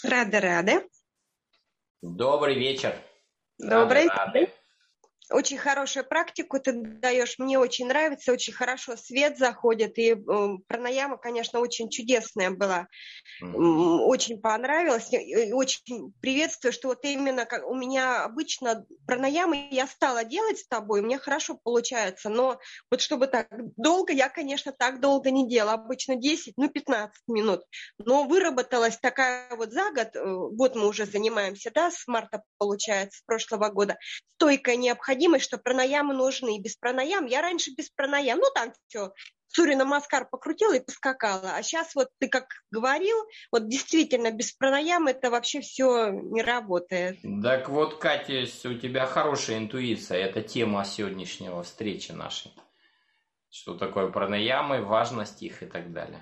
Рада. Добрый вечер. Добрый. Рады. Очень хорошую практику ты даешь, мне очень нравится, очень хорошо свет заходит, и пранаяма, конечно, очень чудесная была, очень понравилась, и очень приветствую, что вот именно как у меня обычно пранаямы я стала делать с тобой, у меня хорошо получается, но вот чтобы так долго, я, конечно, так долго не делала, обычно 10, 15 минут, но выработалась такая вот за год мы уже занимаемся, да, с марта, получается, с прошлого года, стойкая необходимость, что пранаямы нужны. Без пранаям, я раньше без пранаям, там все, Сурья Намаскар покрутила и поскакала. А сейчас вот ты как говорил, вот действительно без пранаям это вообще все не работает. Так вот, Катя, у тебя хорошая интуиция, это тема сегодняшнего встречи нашей. Что такое пранаямы, важность их и так далее.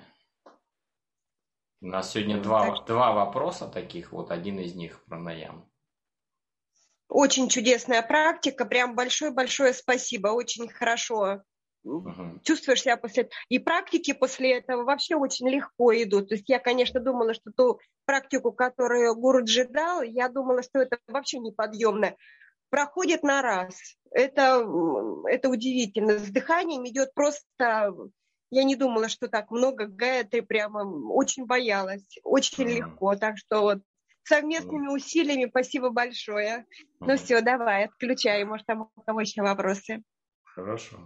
У нас сегодня два вопроса таких, вот один из них пранаям. Очень чудесная практика, прям большое-большое спасибо, очень хорошо. Чувствуешь себя после... И практики после этого вообще очень легко идут. То есть я, конечно, думала, что ту практику, которую Гуруджи дал, я думала, что это вообще неподъемно. Проходит на раз. Это удивительно. С дыханием идет просто... Я не думала, что так много гайатри, прямо очень боялась. Очень легко. Так что вот совместными усилиями спасибо большое. Ну все, давай, отключай. Может, там у кого еще вопросы? Хорошо.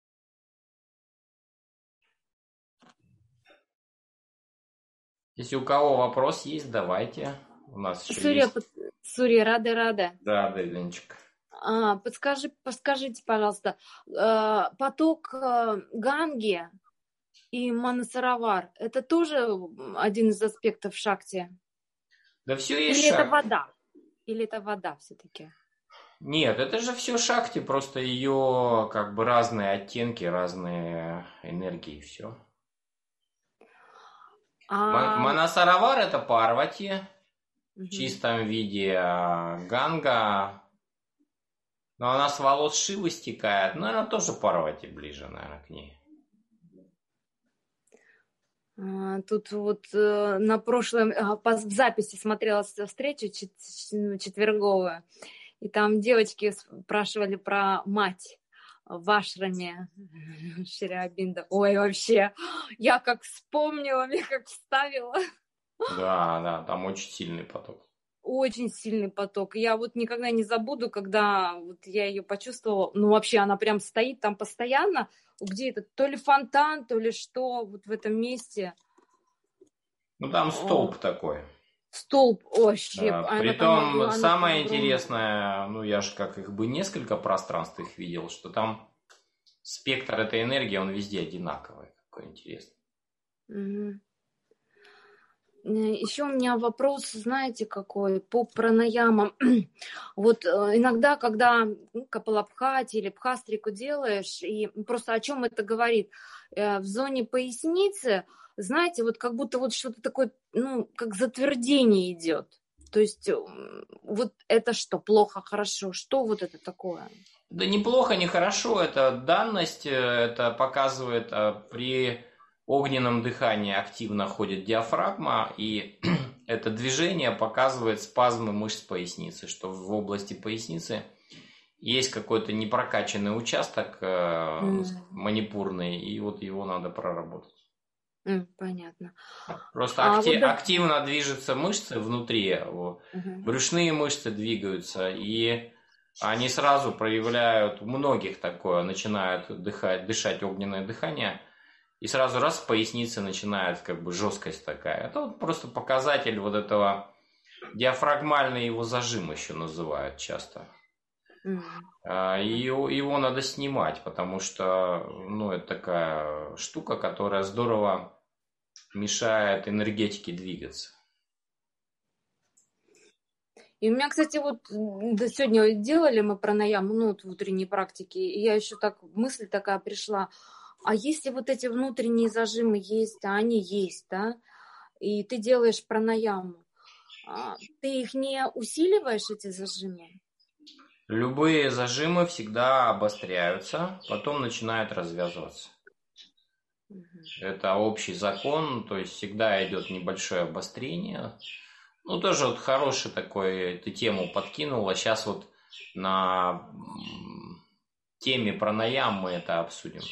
Если у кого вопрос есть, давайте. У нас еще есть... Сурья, рада. Да, Леночка. Подскажите, пожалуйста, поток Ганги и Манасаровар, это тоже один из аспектов шакти? Да все есть Или шакти. это вода? Или это вода все-таки? Нет, это же все шакти, просто ее как бы разные оттенки, разные энергии, все. Манасаровар это Парвати в чистом виде, Ганга, но она с волос Шивы стекает, но она тоже Парвати ближе, наверное, к ней. Тут вот на прошлом, в записи смотрела встречу четверговую, и там девочки спрашивали про мать в ашраме Шри Аурбиндо. Ой, вообще, я как вспомнила, мне как вставила. Да, там очень сильный поток. Очень сильный поток. Я вот никогда не забуду, когда вот я ее почувствовала. Вообще она прям стоит там постоянно. Где это? То ли фонтан, то ли что, вот в этом месте. Там столб такой. Столб, вообще. Да, притом самое интересное, я же как их бы несколько пространств их видел, что там спектр этой энергии, он везде одинаковый. Какой интересный. Еще у меня вопрос, знаете, какой, по пранаямам. Вот иногда, когда капалабхати или бхастрику делаешь, и просто о чем это говорит, в зоне поясницы, знаете, вот как будто вот что-то такое, как затвердение идет. То есть вот это что, плохо, хорошо? Что вот это такое? Да не плохо, не хорошо. Это данность, это показывает при огненном дыхании активно ходит диафрагма, и это движение показывает спазмы мышц поясницы, что в области поясницы есть какой-то непрокачанный участок манипурный, и вот его надо проработать. Понятно. Просто активно движутся мышцы внутри, брюшные мышцы двигаются, и они сразу проявляют, у многих такое, начинают дышать огненное дыхание, и сразу раз в пояснице начинает как бы жесткость такая. Это вот просто показатель вот этого, диафрагмальный его зажим еще называют часто. И его надо снимать, потому что это такая штука, которая здорово мешает энергетике двигаться. И у меня, кстати, вот сегодня делали мы пранаям, в утренней практике, и я еще мысль такая пришла, а если вот эти внутренние зажимы есть, а они есть, да, и ты делаешь пранаяму, ты их не усиливаешь, эти зажимы? Любые зажимы всегда обостряются, потом начинают развязываться. Это общий закон, то есть всегда идет небольшое обострение, Ну, тоже вот хороший такой, ты тему подкинула. Сейчас вот на теме пранаям мы это обсудим.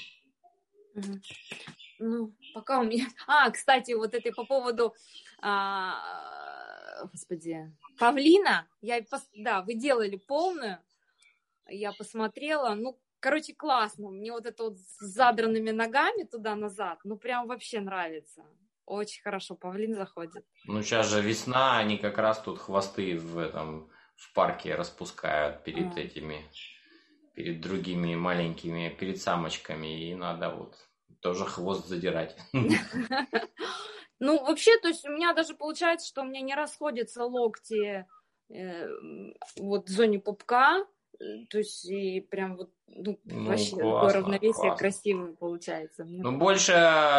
Ну, пока у меня... кстати, вот это по поводу, господи, павлина. Да, вы делали полную. Я посмотрела. Ну, короче, классно. Мне вот это вот с задранными ногами туда-назад, ну, прям вообще нравится. Очень хорошо павлин заходит. Ну, сейчас же весна, они как раз тут хвосты в парке распускают перед другими маленькими, перед самочками, и надо вот тоже хвост задирать. Ну, вообще, то есть у меня даже получается, что у меня не расходятся локти вот в зоне пупка, то есть и прям вот, вообще такое равновесие красивое получается. Ну, больше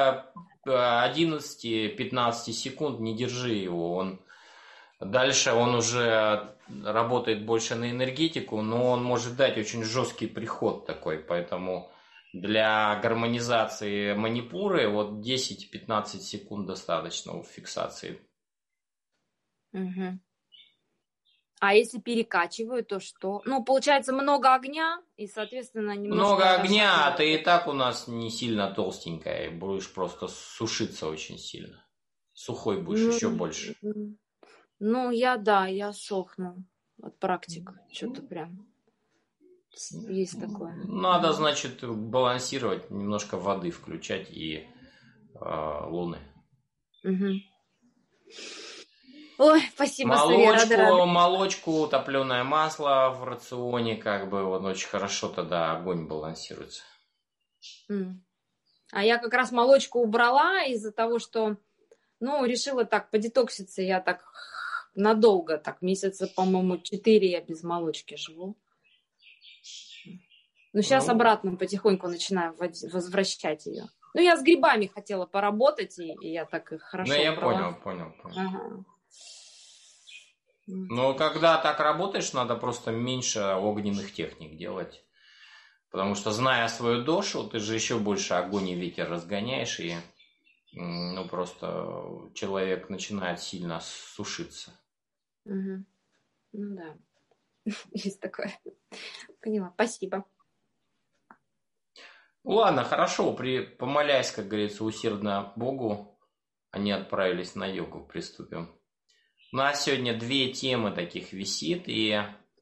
11-15 секунд не держи его, дальше он уже работает больше на энергетику, но он может дать очень жесткий приход такой, поэтому для гармонизации манипуры вот 10-15 секунд достаточно у фиксации. Угу. А если перекачиваю, то что? Ну, получается, много огня, и, соответственно, немножко... Много огня, а ты и так у нас не сильно толстенькая, и будешь просто сушиться очень сильно. Сухой будешь еще больше. Ну, я сохну от практик. Что-то прям есть такое. Надо, значит, балансировать, немножко воды включать и луны. Угу. Ой, спасибо, Сурья, молочку, топленое масло в рационе, как бы, вот очень хорошо тогда огонь балансируется. А я как раз молочку убрала из-за того, что, решила так подетокситься, я так надолго, так месяца, по-моему, 4 я без молочки живу. Но сейчас обратно потихоньку начинаю возвращать ее. Ну, я с грибами хотела поработать, и я так их хорошо убрала. Я понял. Ага. Но когда так работаешь, надо просто меньше огненных техник делать. Потому что, зная свою дошу, ты же еще больше огонь и ветер разгоняешь, и просто человек начинает сильно сушиться. Угу. Ну да, есть такое. Поняла, спасибо. Ладно, хорошо, помолясь, как говорится, усердно Богу, они отправились на йогу, приступим. У нас сегодня 2 темы таких висит, и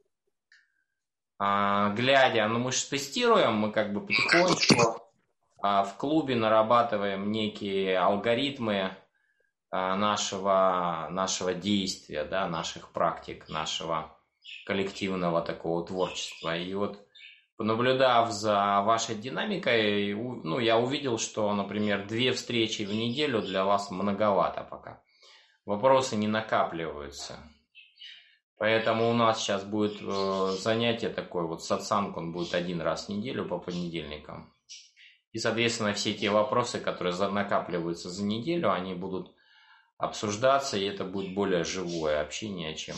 глядя, мы же тестируем, мы как бы потихонечку в клубе нарабатываем некие алгоритмы нашего действия, да, наших практик, нашего коллективного такого творчества. И вот, понаблюдав за вашей динамикой, я увидел, что, например, 2 встречи в неделю для вас многовато пока. Вопросы не накапливаются. Поэтому у нас сейчас будет занятие такое, вот сатсанг, он будет 1 раз в неделю по понедельникам. И, соответственно, все те вопросы, которые накапливаются за неделю, они будут обсуждаться, и это будет более живое общение, чем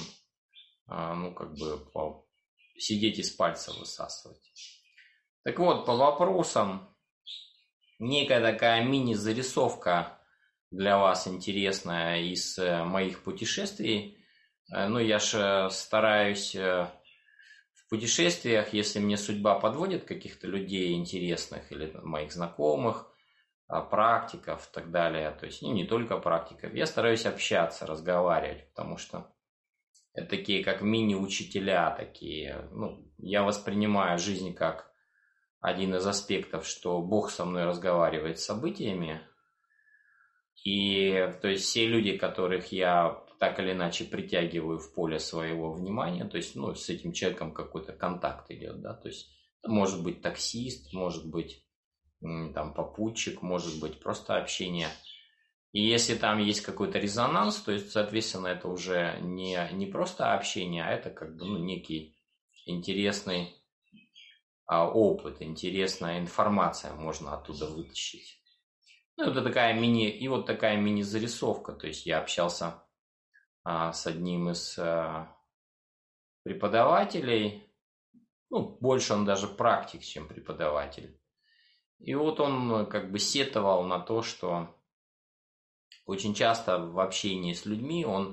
сидеть из пальца высасывать. Так вот, по вопросам, некая такая мини-зарисовка для вас интересная из моих путешествий. Я же стараюсь в путешествиях, если мне судьба подводит каких-то людей интересных или моих знакомых, практиков и так далее, то есть не только практиков, я стараюсь общаться, разговаривать, потому что это такие как мини-учителя такие. Я воспринимаю жизнь как один из аспектов, что Бог со мной разговаривает с событиями. И то есть все люди, которых я так или иначе притягиваю в поле своего внимания, то есть с этим человеком какой-то контакт идет, да, то есть может быть таксист, может быть попутчик, может быть просто общение. И если там есть какой-то резонанс, то есть, соответственно, это уже не просто общение, а это как бы некий интересный опыт, интересная информация можно оттуда вытащить. Это такая мини-зарисовка. То есть я общался с одним из преподавателей, больше он даже практик, чем преподаватель. И вот он как бы сетовал на то, что очень часто в общении с людьми он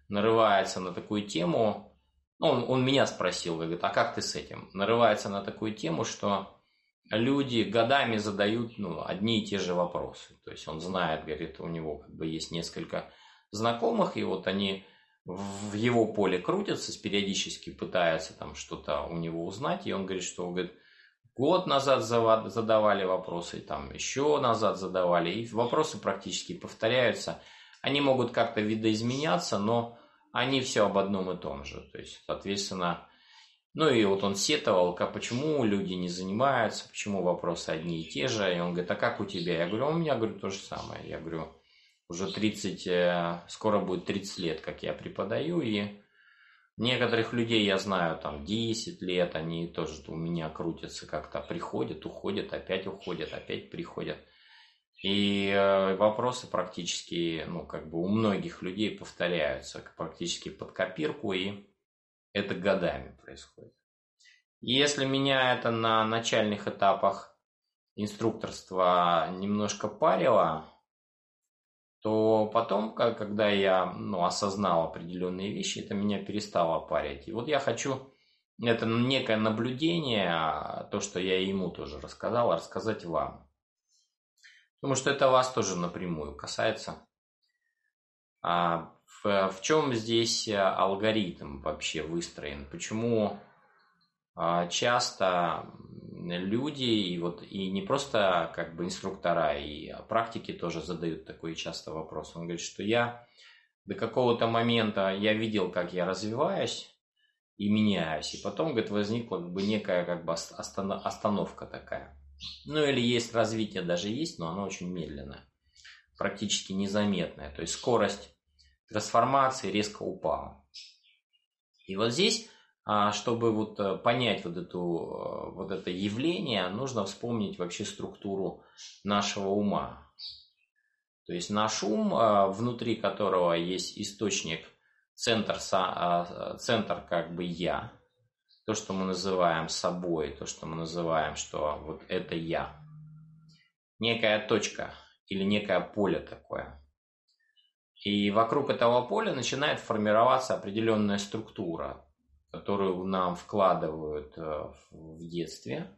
нарывается на такую тему, ну, он меня спросил, говорит, а как ты с этим? Нарывается на такую тему, что люди годами задают одни и те же вопросы. То есть он знает, говорит, у него как бы есть несколько знакомых, и вот они в его поле крутятся, периодически пытаются там что-то у него узнать, и он говорит, что говорит, год назад задавали вопросы, там еще назад задавали, и вопросы практически повторяются. Они могут как-то видоизменяться, но они все об одном и том же. То есть, соответственно, ну и вот он сетовал, почему люди не занимаются, почему вопросы одни и те же. И он говорит, а как у тебя? Я говорю, у меня, говорю, то же самое. Я говорю, уже скоро будет 30 лет, как я преподаю, и некоторых людей я знаю, там, 10 лет, они тоже у меня крутятся, как-то приходят, уходят, опять приходят. И вопросы практически, как бы у многих людей повторяются, практически под копирку, и это годами происходит. И если меня это на начальных этапах инструкторства немножко парило, то потом, когда я осознал определенные вещи, это меня перестало парить. И вот я хочу, это некое наблюдение, то, что я ему тоже рассказал, рассказать вам. Потому что это вас тоже напрямую касается. В чем здесь алгоритм вообще выстроен? Почему часто люди, и не просто как бы инструктора, и практики тоже задают такой часто вопрос. Он говорит, что я до какого-то момента я видел, как я развиваюсь и меняюсь, и потом, говорит, возникла как бы некая как бы остановка такая. Ну или есть развитие, даже есть, но оно очень медленное, практически незаметное. То есть скорость трансформации резко упала. И вот здесь, чтобы понять это явление, нужно вспомнить вообще структуру нашего ума. То есть наш ум, внутри которого есть источник, центр как бы я, то, что мы называем собой, то, что мы называем, что вот это я. Некая точка или некое поле такое. И вокруг этого поля начинает формироваться определенная структура, которую нам вкладывают в детстве,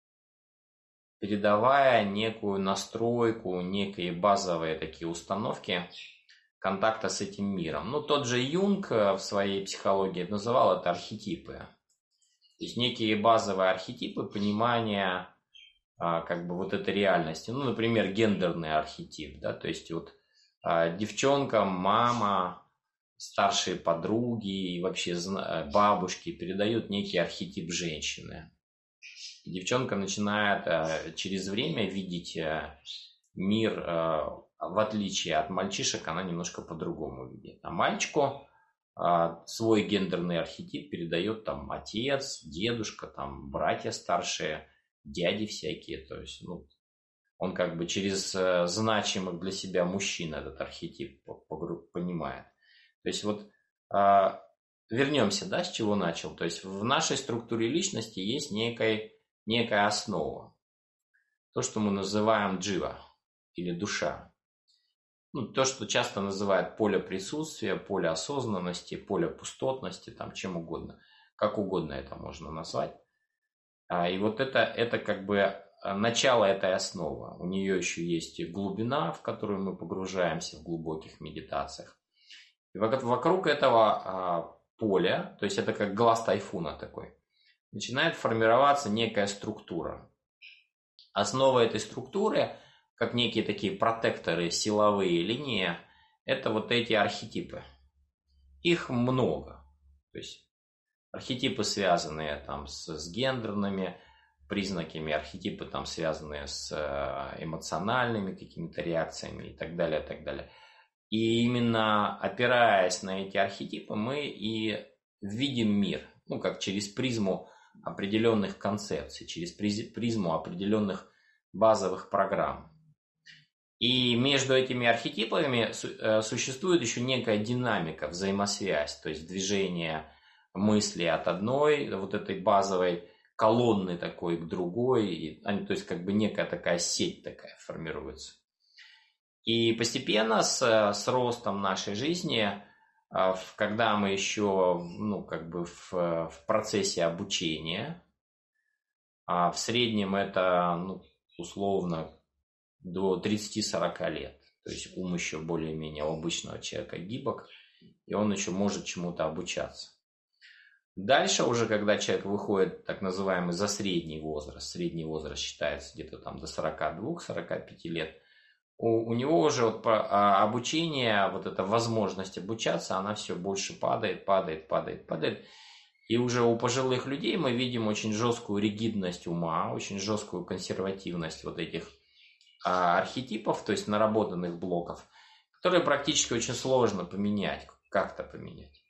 передавая некую настройку, некие базовые такие установки контакта с этим миром. Тот же Юнг в своей психологии называл это архетипы. То есть некие базовые архетипы понимания как бы вот этой реальности. Например, гендерный архетип, да, то есть девчонка, мама, старшие подруги и вообще бабушки передают некий архетип женщины. Девчонка начинает через время видеть мир, в отличие от мальчишек, она немножко по-другому видит. А мальчику свой гендерный архетип передает там отец, дедушка, там братья старшие, дяди всякие. То есть, он как бы через значимых для себя мужчин этот архетип понимает. То есть вернемся, да, с чего начал. То есть в нашей структуре личности есть некая основа. То, что мы называем джива или душа. То, что часто называют поле присутствия, поле осознанности, поле пустотности, там чем угодно. Как угодно это можно назвать. И вот это как бы начало этой основы. У нее еще есть глубина, в которую мы погружаемся в глубоких медитациях. И вокруг этого поля, то есть это как глаз тайфуна такой, начинает формироваться некая структура. Основа этой структуры, как некие такие протекторы, силовые линии, это вот эти архетипы. Их много. То есть архетипы, связанные там с гендерными признаками, архетипы, там, связанные с эмоциональными какими-то реакциями и так далее, и так далее. И именно опираясь на эти архетипы, мы и видим мир, как через призму определенных концепций, через призму определенных базовых программ. И между этими архетипами существует еще некая динамика, взаимосвязь, то есть движение мысли от одной вот этой базовой колонны такой к другой, то есть как бы некая такая сеть такая формируется. И постепенно с ростом нашей жизни когда мы еще, ну, как бы в процессе обучения. В среднем это, ну, условно, до 30-40 лет. То есть ум еще более-менее у обычного человека гибок, и он еще может чему-то обучаться. Дальше уже, когда человек выходит, так называемый, за средний возраст считается где-то там до 42-45 лет, у него уже вот обучение, вот эта возможность обучаться, она все больше падает. И уже у пожилых людей мы видим очень жесткую ригидность ума, очень жесткую консервативность вот этих архетипов, то есть наработанных блоков, которые практически очень сложно поменять, как-то поменять.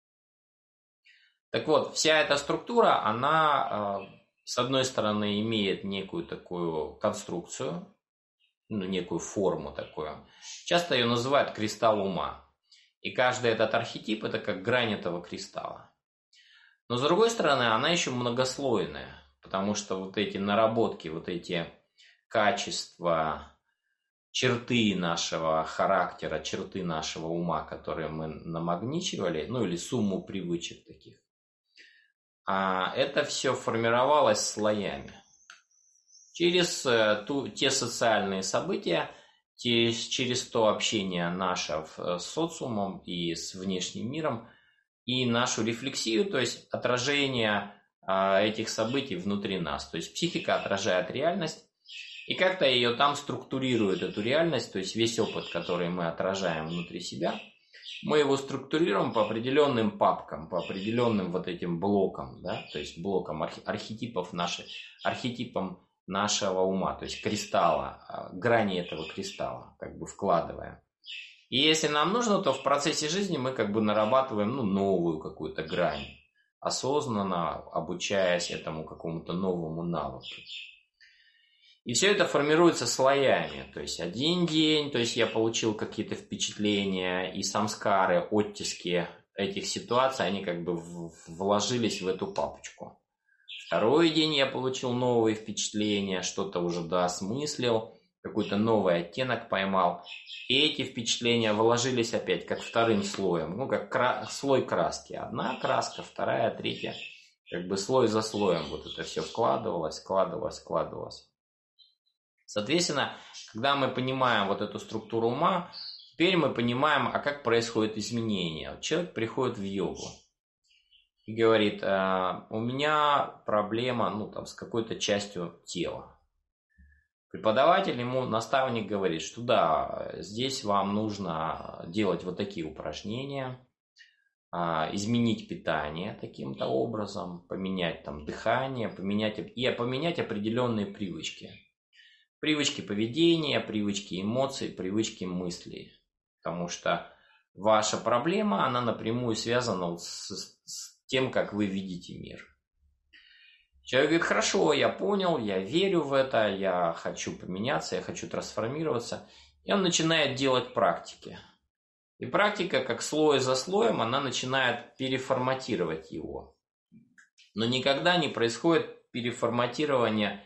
Так вот, вся эта структура, она, с одной стороны, имеет некую такую конструкцию, ну, некую форму такую. Часто ее называют кристалл ума. И каждый этот архетип – это как грань этого кристалла. Но, с другой стороны, она еще многослойная, потому что вот эти наработки, вот эти качества, черты нашего характера, черты нашего ума, которые мы намагничивали, ну или сумму привычек таких, это все формировалось слоями. Через те социальные события, через то общение наше с социумом и с внешним миром, и нашу рефлексию, то есть отражение этих событий внутри нас. То есть психика отражает реальность и как-то ее там структурирует, эту реальность, то есть весь опыт, который мы отражаем внутри себя, мы его структурируем по определенным папкам, по определенным вот этим блокам, да, то есть блокам архетипам нашего ума, то есть кристалла, грани этого кристалла, как бы вкладываем. И если нам нужно, то в процессе жизни мы как бы нарабатываем, ну, новую какую-то грань, осознанно обучаясь этому какому-то новому навыку. И все это формируется слоями. То есть один день, то есть я получил какие-то впечатления и самскары, оттиски этих ситуаций, они как бы вложились в эту папочку. Второй день я получил новые впечатления, что-то уже доосмыслил, какой-то новый оттенок поймал. И эти впечатления вложились опять как вторым слоем, ну как слой краски. Одна краска, вторая, третья. Как бы слой за слоем вот это все складывалось. Соответственно, когда мы понимаем вот эту структуру ума, теперь мы понимаем, а как происходит изменение. Человек приходит в йогу и говорит, у меня проблема, ну, там, с какой-то частью тела. Преподаватель ему, наставник говорит, что да, здесь вам нужно делать вот такие упражнения, изменить питание таким-то образом, поменять там дыхание, поменять определенные привычки. Привычки поведения, привычки эмоций, привычки мыслей. Потому что ваша проблема, она напрямую связана с тем, как вы видите мир. Человек говорит, хорошо, я понял, я верю в это, я хочу поменяться, я хочу трансформироваться. И он начинает делать практики. И практика, как слой за слоем, она начинает переформатировать его. Но никогда не происходит переформатирование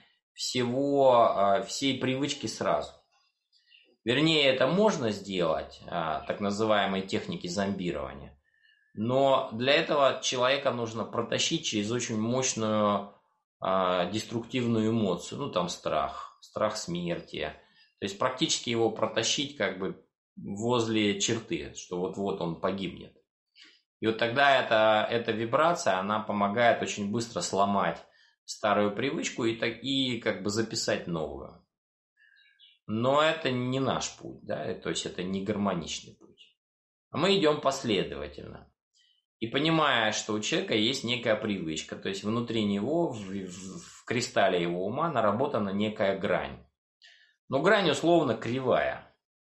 всей привычки сразу. Вернее, это можно сделать, так называемой техники зомбирования. Но для этого человека нужно протащить через очень мощную деструктивную эмоцию. Ну, там страх смерти. То есть практически его протащить как бы возле черты, что вот-вот он погибнет. И вот тогда эта вибрация, она помогает очень быстро сломать старую привычку и как бы записать новую. Но это не наш путь, да, то есть это не гармоничный путь. А мы идем последовательно. И понимая, что у человека есть некая привычка, то есть внутри него, в кристалле его ума наработана некая грань. Но грань условно кривая.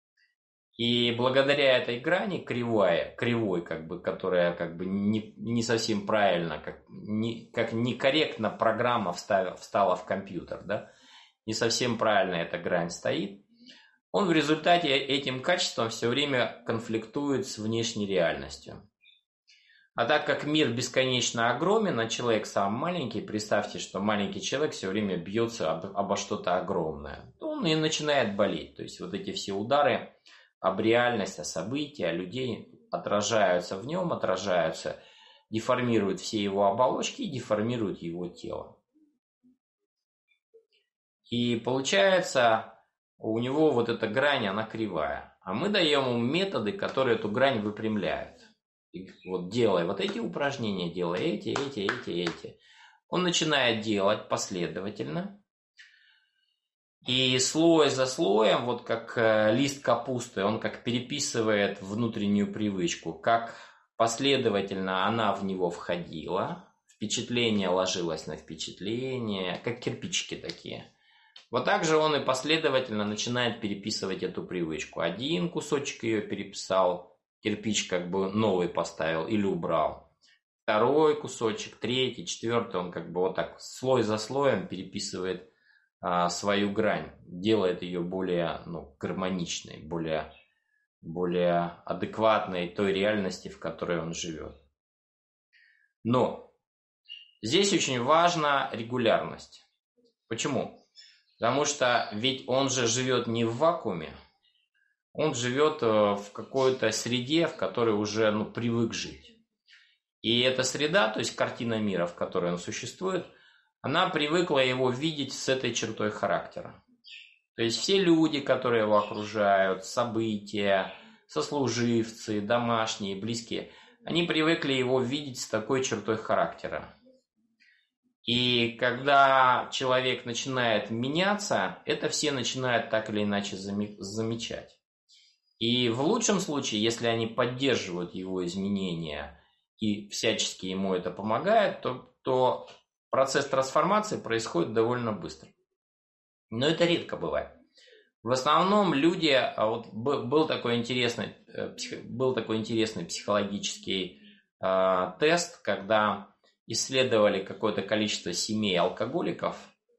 И благодаря этой грани кривой, как бы, которая как бы не совсем правильно, как некорректно программа встала в компьютер, да, не совсем правильно эта грань стоит, он в результате этим качеством все время конфликтует с внешней реальностью. А так как мир бесконечно огромен, а человек сам маленький, представьте, что маленький человек все время бьется обо что-то огромное, то он и начинает болеть. То есть вот эти все удары об реальность, о события, о людей, отражаются в нем, деформируют все его оболочки и деформируют его тело. И получается, у него вот эта грань, она кривая. А мы даем ему методы, которые эту грань выпрямляют. И вот делая вот эти упражнения, делая эти. Он начинает делать последовательно. И слой за слоем, вот как лист капусты, он как переписывает внутреннюю привычку, как последовательно она в него входила, впечатление ложилось на впечатление, как кирпичики такие. Вот так же он и последовательно начинает переписывать эту привычку. Один кусочек ее переписал, кирпич как бы новый поставил или убрал. Второй кусочек, третий, четвертый, он как бы вот так слой за слоем переписывает свою грань, делает ее более гармоничной, более адекватной той реальности, в которой он живет. Но здесь очень важна регулярность. Почему? Потому что ведь он же живет не в вакууме, он живет в какой-то среде, в которой уже привык жить. И эта среда, то есть картина мира, в которой он существует, она привыкла его видеть с этой чертой характера. То есть все люди, которые его окружают, события, сослуживцы, домашние, близкие, они привыкли его видеть с такой чертой характера. И когда человек начинает меняться, это все начинают так или иначе замечать. И в лучшем случае, если они поддерживают его изменения и всячески ему это помогает, то процесс трансформации происходит довольно быстро. Но это редко бывает. В основном люди, был такой интересный психологический тест, когда исследовали какое-то количество семей алкоголиков,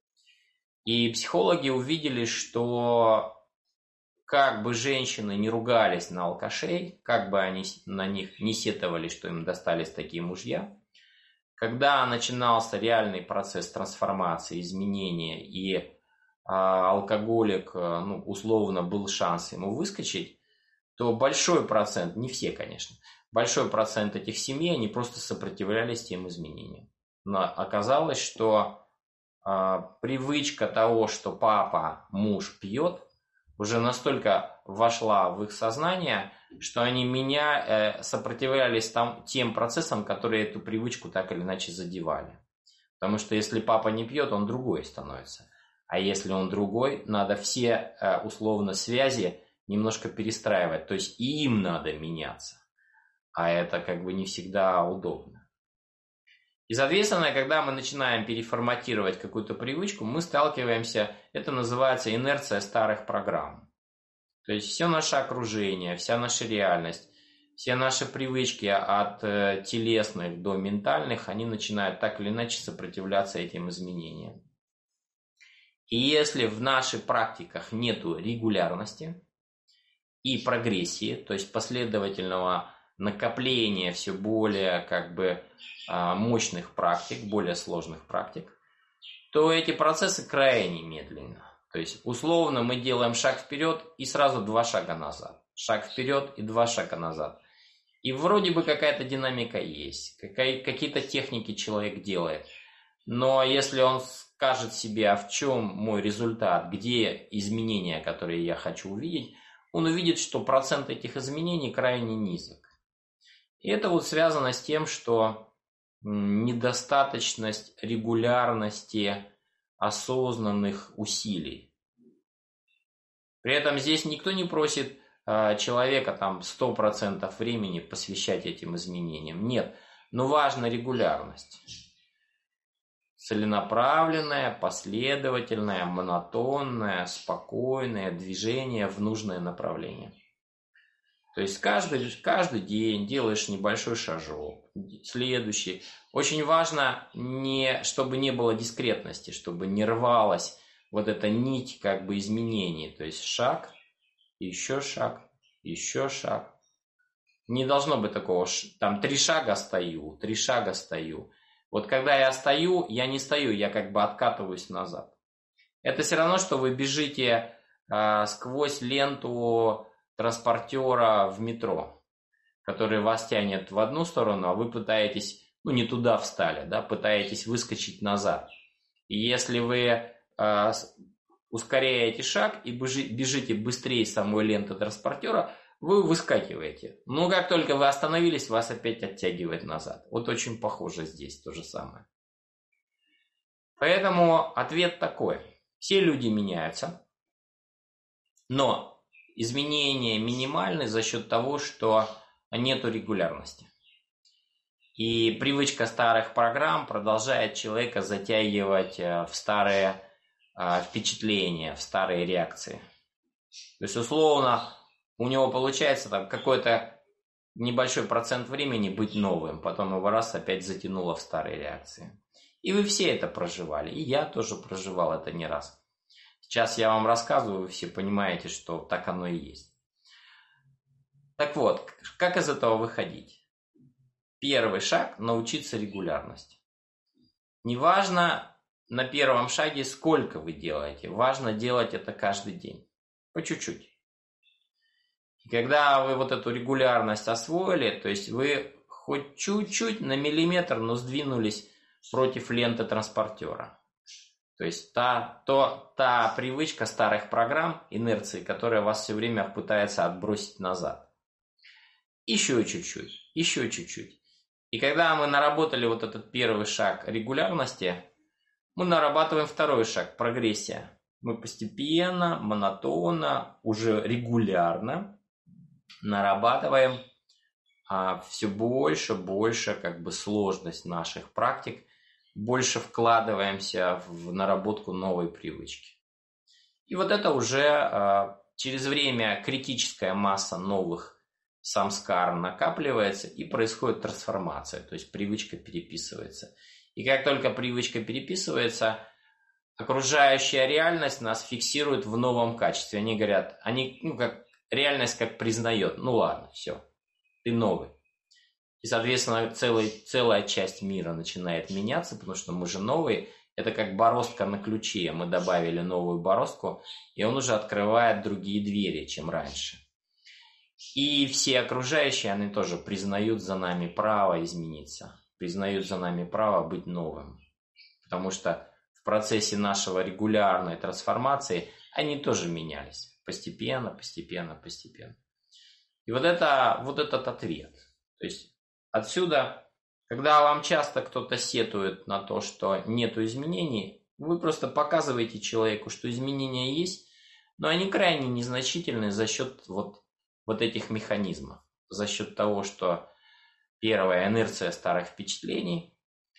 и психологи увидели, что как бы женщины не ругались на алкашей, как бы они на них не сетовали, что им достались такие мужья, когда начинался реальный процесс трансформации, изменения, и алкоголик, условно, был шанс ему выскочить, то большой процент, не все, конечно, большой процент этих семей, они просто сопротивлялись тем изменениям. Но оказалось, что привычка того, что папа, муж пьет, уже настолько вошла в их сознание, что они сопротивлялись тем процессам, которые эту привычку так или иначе задевали. Потому что если папа не пьет, он другой становится. А если он другой, надо все условно связи немножко перестраивать. То есть и им надо меняться. А это как бы не всегда удобно. И, соответственно, когда мы начинаем переформатировать какую-то привычку, мы сталкиваемся, это называется инерция старых программ. То есть все наше окружение, вся наша реальность, все наши привычки от телесных до ментальных, они начинают так или иначе сопротивляться этим изменениям. И если в наших практиках нету регулярности и прогрессии, то есть последовательного накопления все более мощных практик, более сложных практик, то эти процессы крайне медленны. То есть условно мы делаем шаг вперед и сразу 2 шага назад. Шаг вперед и 2 шага назад. И вроде бы какая-то динамика есть, какие-то техники человек делает. Но если он скажет себе, а в чем мой результат, где изменения, которые я хочу увидеть, он увидит, что процент этих изменений крайне низок. И это связано с тем, что недостаточность регулярности осознанных усилий. При этом здесь никто не просит человека 100% времени посвящать этим изменениям. Нет, но важна регулярность. Целенаправленное, последовательное, монотонное, спокойное движение в нужное направление. То есть каждый день делаешь небольшой шажок, следующий. Очень важно, чтобы не было дискретности, чтобы не рвалась вот эта нить изменений. То есть шаг, еще шаг, еще шаг. Не должно быть такого, 3 шага стою, 3 шага стою. Вот когда я стою, я не стою, я откатываюсь назад. Это все равно, что вы бежите сквозь ленту транспортера в метро. который вас тянет в одну сторону, а вы пытаетесь, не туда встали, да, пытаетесь выскочить назад. И если вы ускоряете шаг и бежите быстрее самой ленты транспортера, вы выскакиваете. Но как только вы остановились, вас опять оттягивает назад. Вот очень похоже здесь то же самое. Поэтому ответ такой. Все люди меняются, но изменения минимальны за счет того, что нету регулярности. И привычка старых программ продолжает человека затягивать в старые впечатления, в старые реакции. То есть, условно, у него получается там какой-то небольшой процент времени быть новым, потом его раз опять затянуло в старые реакции. И вы все это проживали, и я тоже проживал это не раз. Сейчас я вам рассказываю, вы все понимаете, что так оно и есть. Так вот, как из этого выходить? Первый шаг – научиться регулярности. Неважно на первом шаге, сколько вы делаете, важно делать это каждый день, по чуть-чуть. И когда вы вот эту регулярность освоили, то есть вы хоть чуть-чуть на миллиметр, но сдвинулись против ленты транспортера. То есть та привычка старых программ, инерции, которая вас все время пытается отбросить назад. Еще чуть-чуть, еще чуть-чуть. И когда мы наработали вот этот первый шаг регулярности, мы нарабатываем второй шаг, прогрессия. Мы постепенно, монотонно, уже регулярно нарабатываем все больше сложность наших практик, больше вкладываемся в наработку новой привычки. И вот это уже через время критическая масса новых самскар накапливается и происходит трансформация, то есть привычка переписывается. И как только привычка переписывается, окружающая реальность нас фиксирует в новом качестве. Они говорят, реальность как признает, ладно, все, ты новый. И, соответственно, целая часть мира начинает меняться, потому что мы же новые. Это как бороздка на ключе. Мы добавили новую бороздку, и он уже открывает другие двери, чем раньше. И все окружающие, они тоже признают за нами право измениться, признают за нами право быть новым. Потому что в процессе нашего регулярной трансформации они тоже менялись. Постепенно. И вот этот ответ. То есть отсюда, когда вам часто кто-то сетует на то, что нету изменений, вы просто показываете человеку, что изменения есть, но они крайне незначительны за счет вот этих механизмов. За счет того, что первое – инерция старых впечатлений.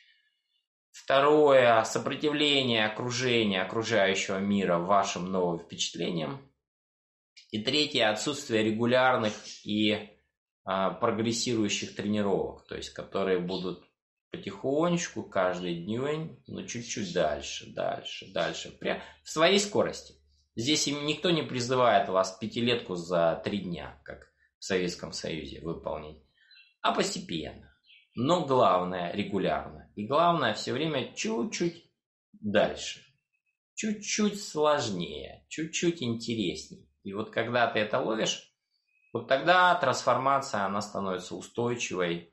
Второе – сопротивление окружения, окружающего мира вашим новым впечатлениям. И третье – отсутствие регулярных и прогрессирующих тренировок, то есть которые будут потихонечку, каждый день, чуть-чуть дальше, прям в своей скорости. Здесь никто не призывает вас пятилетку за 3 дня, как в Советском Союзе, выполнить, а постепенно. Но главное регулярно. И главное все время чуть-чуть дальше, чуть-чуть сложнее, чуть-чуть интересней. И вот когда ты это ловишь, вот тогда трансформация, она становится устойчивой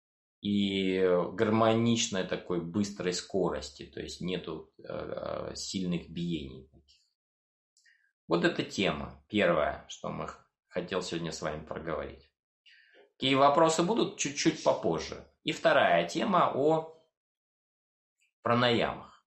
и гармоничной такой быстрой скорости, то есть нету сильных биений. Вот эта тема, первая, что мы хотел сегодня с вами проговорить. Какие вопросы будут чуть-чуть попозже. И вторая тема о пранаямах.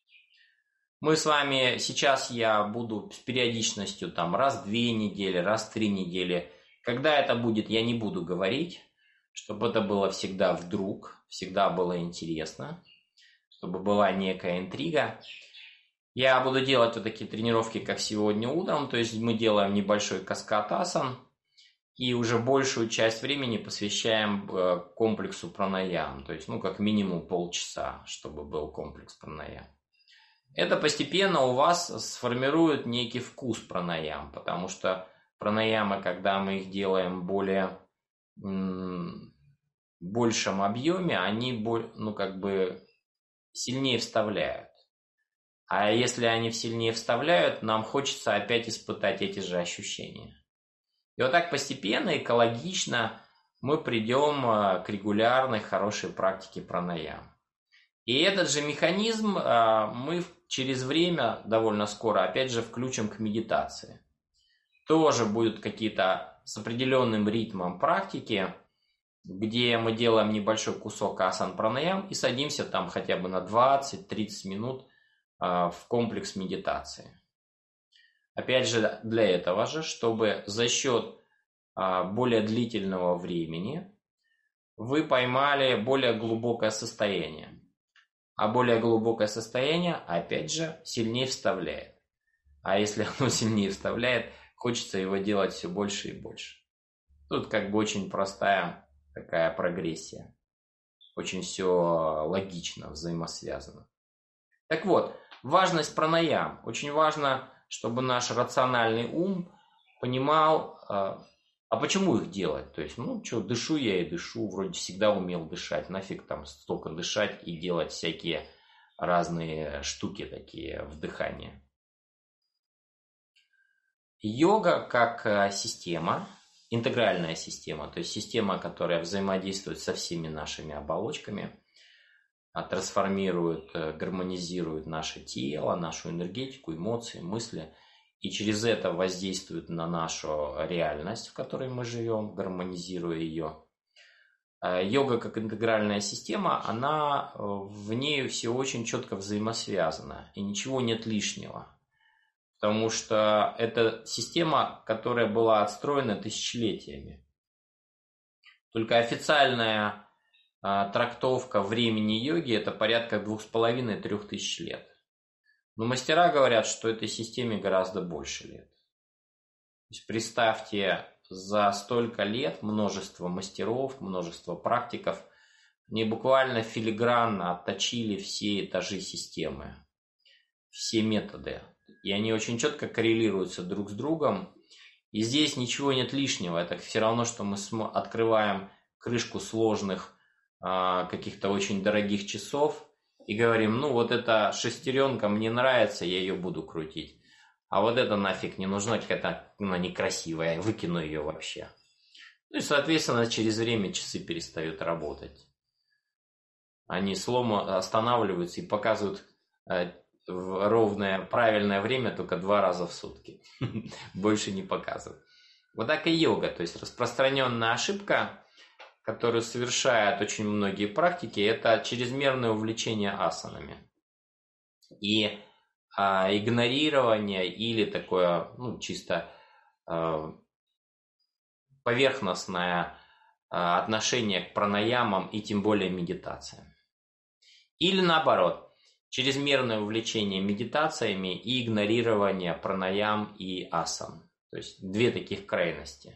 Мы с вами, сейчас я буду с периодичностью раз в 2 недели, раз в 3 недели. Когда это будет, я не буду говорить, чтобы это было всегда вдруг, всегда было интересно, чтобы была некая интрига. Я буду делать вот такие тренировки, как сегодня утром, то есть мы делаем небольшой каскад асан и уже большую часть времени посвящаем комплексу пранаям, то есть как минимум полчаса, чтобы был комплекс пранаям. Это постепенно у вас сформирует некий вкус пранаям, потому что пранаямы, когда мы их делаем в большем объеме, они сильнее вставляют. А если они сильнее вставляют, нам хочется опять испытать эти же ощущения. И вот так постепенно, экологично мы придем к регулярной, хорошей практике пранаям. И этот же механизм мы через время, довольно скоро, опять же, включим к медитации. Тоже будут какие-то с определенным ритмом практики, где мы делаем небольшой кусок асан пранаям и садимся там хотя бы на 20-30 минут в комплекс медитации. Опять же, для этого же, чтобы за счет более длительного времени вы поймали более глубокое состояние. А более глубокое состояние, опять же, сильнее вставляет. А если оно сильнее вставляет, хочется его делать все больше и больше. Тут как бы очень простая такая прогрессия. Очень все логично, взаимосвязано. Так вот, важность пранаям. Очень важно, чтобы наш рациональный ум понимал, а почему их делать? То есть, дышу я и дышу, вроде всегда умел дышать. Нафиг там столько дышать и делать всякие разные штуки такие в дыхании. Йога как система, интегральная система, то есть система, которая взаимодействует со всеми нашими оболочками, трансформирует, гармонизирует наше тело, нашу энергетику, эмоции, мысли, и через это воздействует на нашу реальность, в которой мы живем, гармонизируя ее. Йога как интегральная система, в ней все очень четко взаимосвязано, и ничего нет лишнего. Потому что это система, которая была отстроена тысячелетиями. Только официальная трактовка времени йоги – это порядка 2500-3000 лет. Но мастера говорят, что этой системе гораздо больше лет. То есть представьте, за столько лет множество мастеров, множество практиков, они буквально филигранно отточили все этажи системы, все методы. И они очень четко коррелируются друг с другом. И здесь ничего нет лишнего. Это все равно, что мы открываем крышку сложных каких-то очень дорогих часов и говорим, вот эта шестеренка мне нравится, я ее буду крутить. А вот это нафиг не нужно, какая-то она некрасивая, выкину ее вообще. И, соответственно, через время часы перестают работать. Они останавливаются и показывают в ровное, правильное время только 2 раза в сутки. Больше не показывают. Вот так и йога. То есть распространенная ошибка, которую совершают очень многие практики, это чрезмерное увлечение асанами. И игнорирование или такое чисто поверхностное отношение к пранаямам и тем более медитациям. Или наоборот, чрезмерное увлечение медитациями и игнорирование пранаям и асан. То есть 2 таких крайности.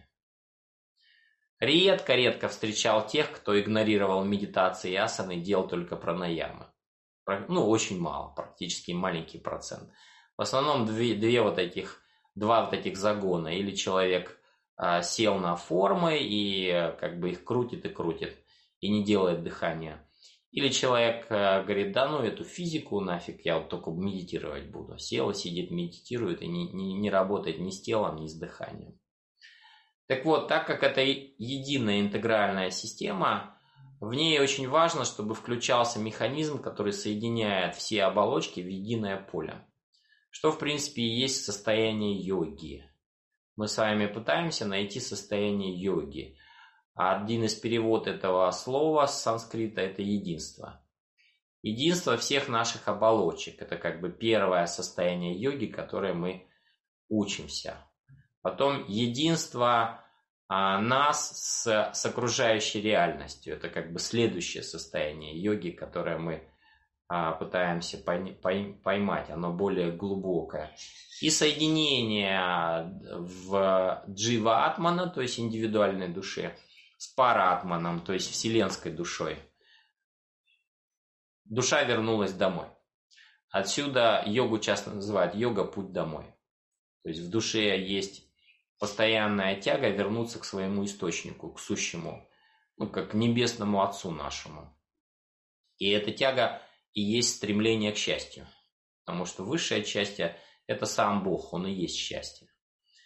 Редко встречал тех, кто игнорировал медитации и асаны и делал только пранаямы. Очень мало, практически маленький процент. В основном 2 вот этих загона. Или человек сел на формы и как бы их крутит и крутит, и не делает дыхания. Или человек говорит, эту физику нафиг, я только медитировать буду. Сел и сидит, медитирует и не работает ни с телом, ни с дыханием. Так вот, так как это единая интегральная система, в ней очень важно, чтобы включался механизм, который соединяет все оболочки в единое поле. Что, в принципе, и есть состояние йоги. Мы с вами пытаемся найти состояние йоги. Один из переводов этого слова с санскрита – это единство. Единство всех наших оболочек. Это как бы первое состояние йоги, которое мы учимся. Потом единство нас с окружающей реальностью. Это как бы следующее состояние йоги, которое мы пытаемся поймать. Оно более глубокое. И соединение в джива-атмана, то есть индивидуальной душе, с пара-атманом, то есть вселенской душой. Душа вернулась домой. Отсюда йогу часто называют йога «путь домой». То есть в душе есть постоянная тяга вернуться к своему источнику, к сущему, как к небесному Отцу нашему. И эта тяга и есть стремление к счастью. Потому что высшее счастье – это сам Бог, Он и есть счастье.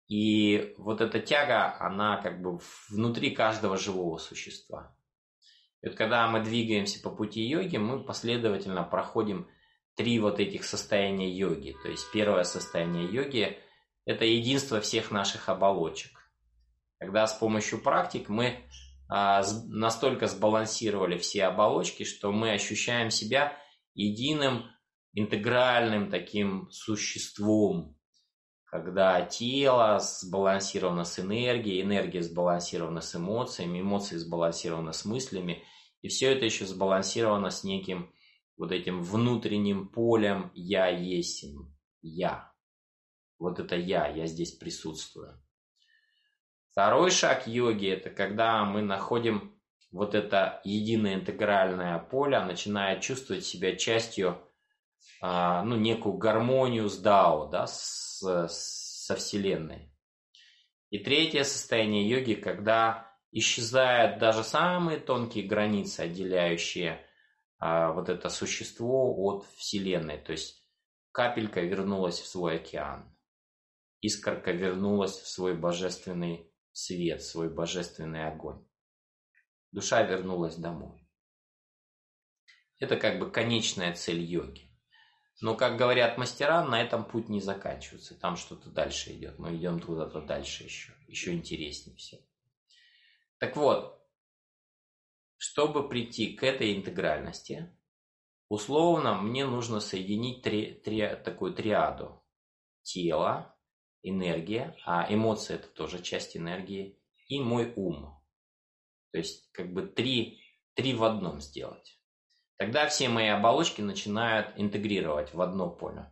И вот эта тяга, она как бы внутри каждого живого существа. И вот когда мы двигаемся по пути йоги, мы последовательно проходим 3 вот этих состояния йоги. То есть первое состояние йоги – это единство всех наших оболочек. Когда с помощью практик мы настолько сбалансировали все оболочки, что мы ощущаем себя единым, интегральным таким существом. Когда тело сбалансировано с энергией, энергия сбалансирована с эмоциями, эмоции сбалансированы с мыслями, и все это еще сбалансировано с неким вот этим внутренним полем «я есть», «я». Вот это «я здесь присутствую». Второй шаг йоги – это когда мы находим вот это единое интегральное поле, начиная чувствовать себя частью, некую гармонию с Дао, да, со Вселенной. И третье состояние йоги, когда исчезают даже самые тонкие границы, отделяющие вот это существо от Вселенной. То есть капелька вернулась в свой океан, искорка вернулась в свой божественный свет, свой божественный огонь. Душа вернулась домой. Это как бы конечная цель йоги. Но, как говорят мастера, на этом путь не заканчивается. Там что-то дальше идет. Мы идем куда-то дальше еще. Еще интереснее все. Так вот, чтобы прийти к этой интегральности, условно мне нужно соединить такую триаду. Тело, энергия, а эмоции это тоже часть энергии, и мой ум. То есть как бы три в одном сделать. Тогда все мои оболочки начинают интегрировать в одно поле.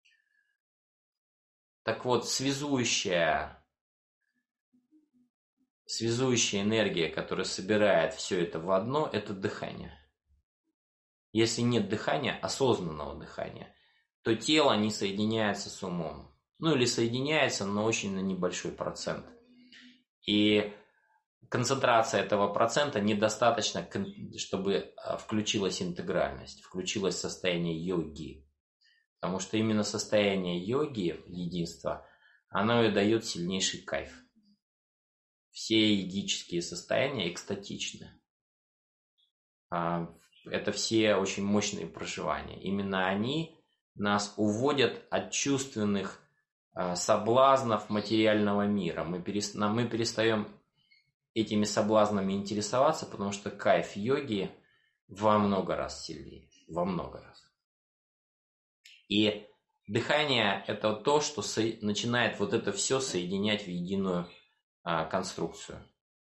Так вот, связующая энергия, которая собирает все это в одно, это дыхание. Если нет дыхания, осознанного дыхания, то тело не соединяется с умом. Или соединяется, но очень на небольшой процент. И концентрация этого процента недостаточно, чтобы включилась интегральность, включилось состояние йоги. Потому что именно состояние йоги, единства, оно и дает сильнейший кайф. Все йогические состояния экстатичны. Это все очень мощные проживания. Именно они нас уводят от чувственных соблазнов материального мира. Мы перестаем этими соблазнами интересоваться, потому что кайф йоги во много раз сильнее. Во много раз. И дыхание – это то, что начинает вот это все соединять в единую конструкцию.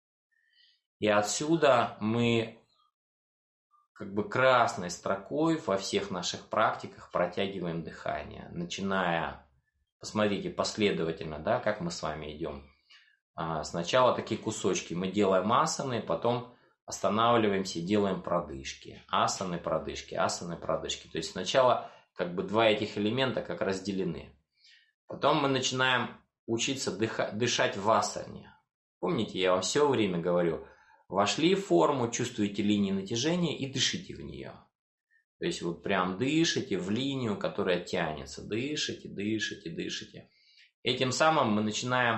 И отсюда мы как бы красной строкой во всех наших практиках протягиваем дыхание, начиная, посмотрите, последовательно, да, как мы с вами идем. Сначала такие кусочки. Мы делаем асаны, потом останавливаемся и делаем продышки. Асаны, продышки, асаны, продышки. То есть сначала как бы 2 этих элемента как разделены. Потом мы начинаем учиться дышать в асане. Помните, я вам все время говорю, вошли в форму, чувствуете линии натяжения и дышите в нее. То есть вот прям дышите в линию, которая тянется. Дышите, дышите, дышите. Этим самым мы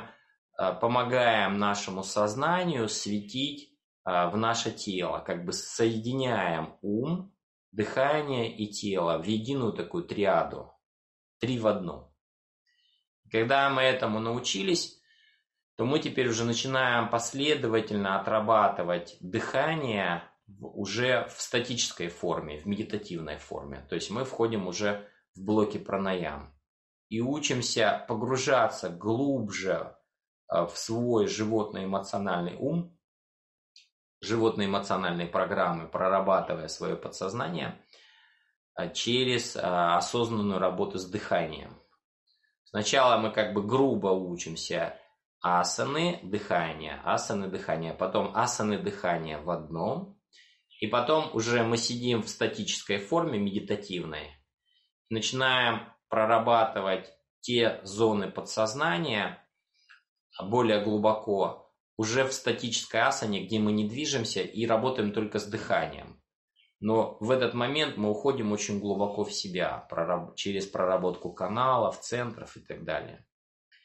помогаем нашему сознанию светить в наше тело, как бы соединяем ум, дыхание и тело в единую такую триаду, 3 в 1. Когда мы этому научились, то мы теперь уже начинаем последовательно отрабатывать дыхание уже в статической форме, в медитативной форме. То есть мы входим уже в блоки пранаям и учимся погружаться глубже в свой животно-эмоциональный ум, животно-эмоциональные программы, прорабатывая свое подсознание через осознанную работу с дыханием. Сначала мы как бы грубо учимся асаны дыхания, потом асаны дыхания в одном, и потом уже мы сидим в статической форме медитативной, начинаем прорабатывать те зоны подсознания более глубоко, уже в статической асане, где мы не движемся и работаем только с дыханием. Но в этот момент мы уходим очень глубоко в себя, через проработку каналов, центров и так далее.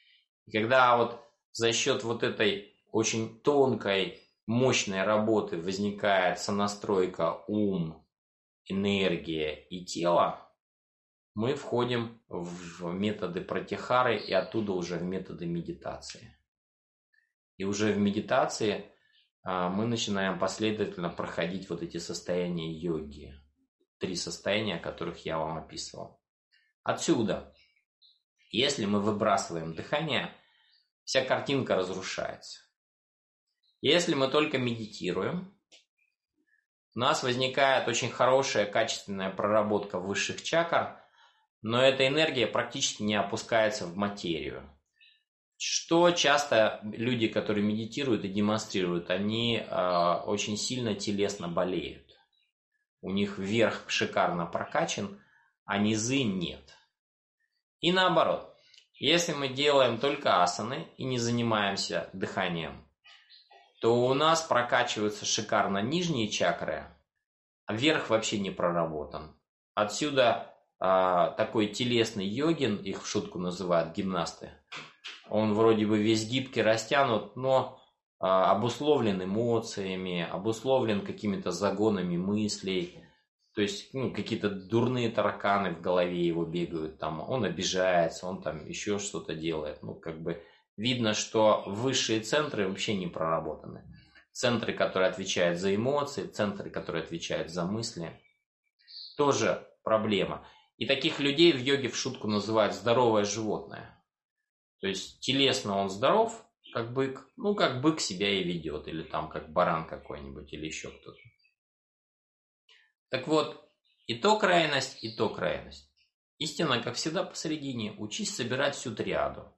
И когда вот за счет вот этой очень тонкой, мощной работы возникает сонастройка ум, энергия и тело, мы входим в методы пратихары и оттуда уже в методы медитации. И уже в медитации мы начинаем последовательно проходить вот эти состояния йоги. 3 состояния, которых я вам описывал. Отсюда, если мы выбрасываем дыхание, вся картинка разрушается. Если мы только медитируем, у нас возникает очень хорошая, качественная проработка высших чакр, но эта энергия практически не опускается в материю. Что часто люди, которые медитируют и демонстрируют, они очень сильно телесно болеют. У них верх шикарно прокачан, а низы нет. И наоборот, если мы делаем только асаны и не занимаемся дыханием, то у нас прокачиваются шикарно нижние чакры, а верх вообще не проработан. Отсюда такой телесный йогин, их в шутку называют гимнасты, он вроде бы весь гибкий, растянут, но обусловлен эмоциями, обусловлен какими-то загонами мыслей. То есть какие-то дурные тараканы в голове его бегают, там, он обижается, он там еще что-то делает. Видно, что высшие центры вообще не проработаны. Центры, которые отвечают за эмоции, центры, которые отвечают за мысли, тоже проблема. И таких людей в йоге в шутку называют здоровое животное. То есть телесно он здоров, как бык, как бык себя и ведет, или там как баран какой-нибудь, или еще кто-то. Так вот, и то крайность, и то крайность. Истина, как всегда, посередине. Учись собирать всю триаду.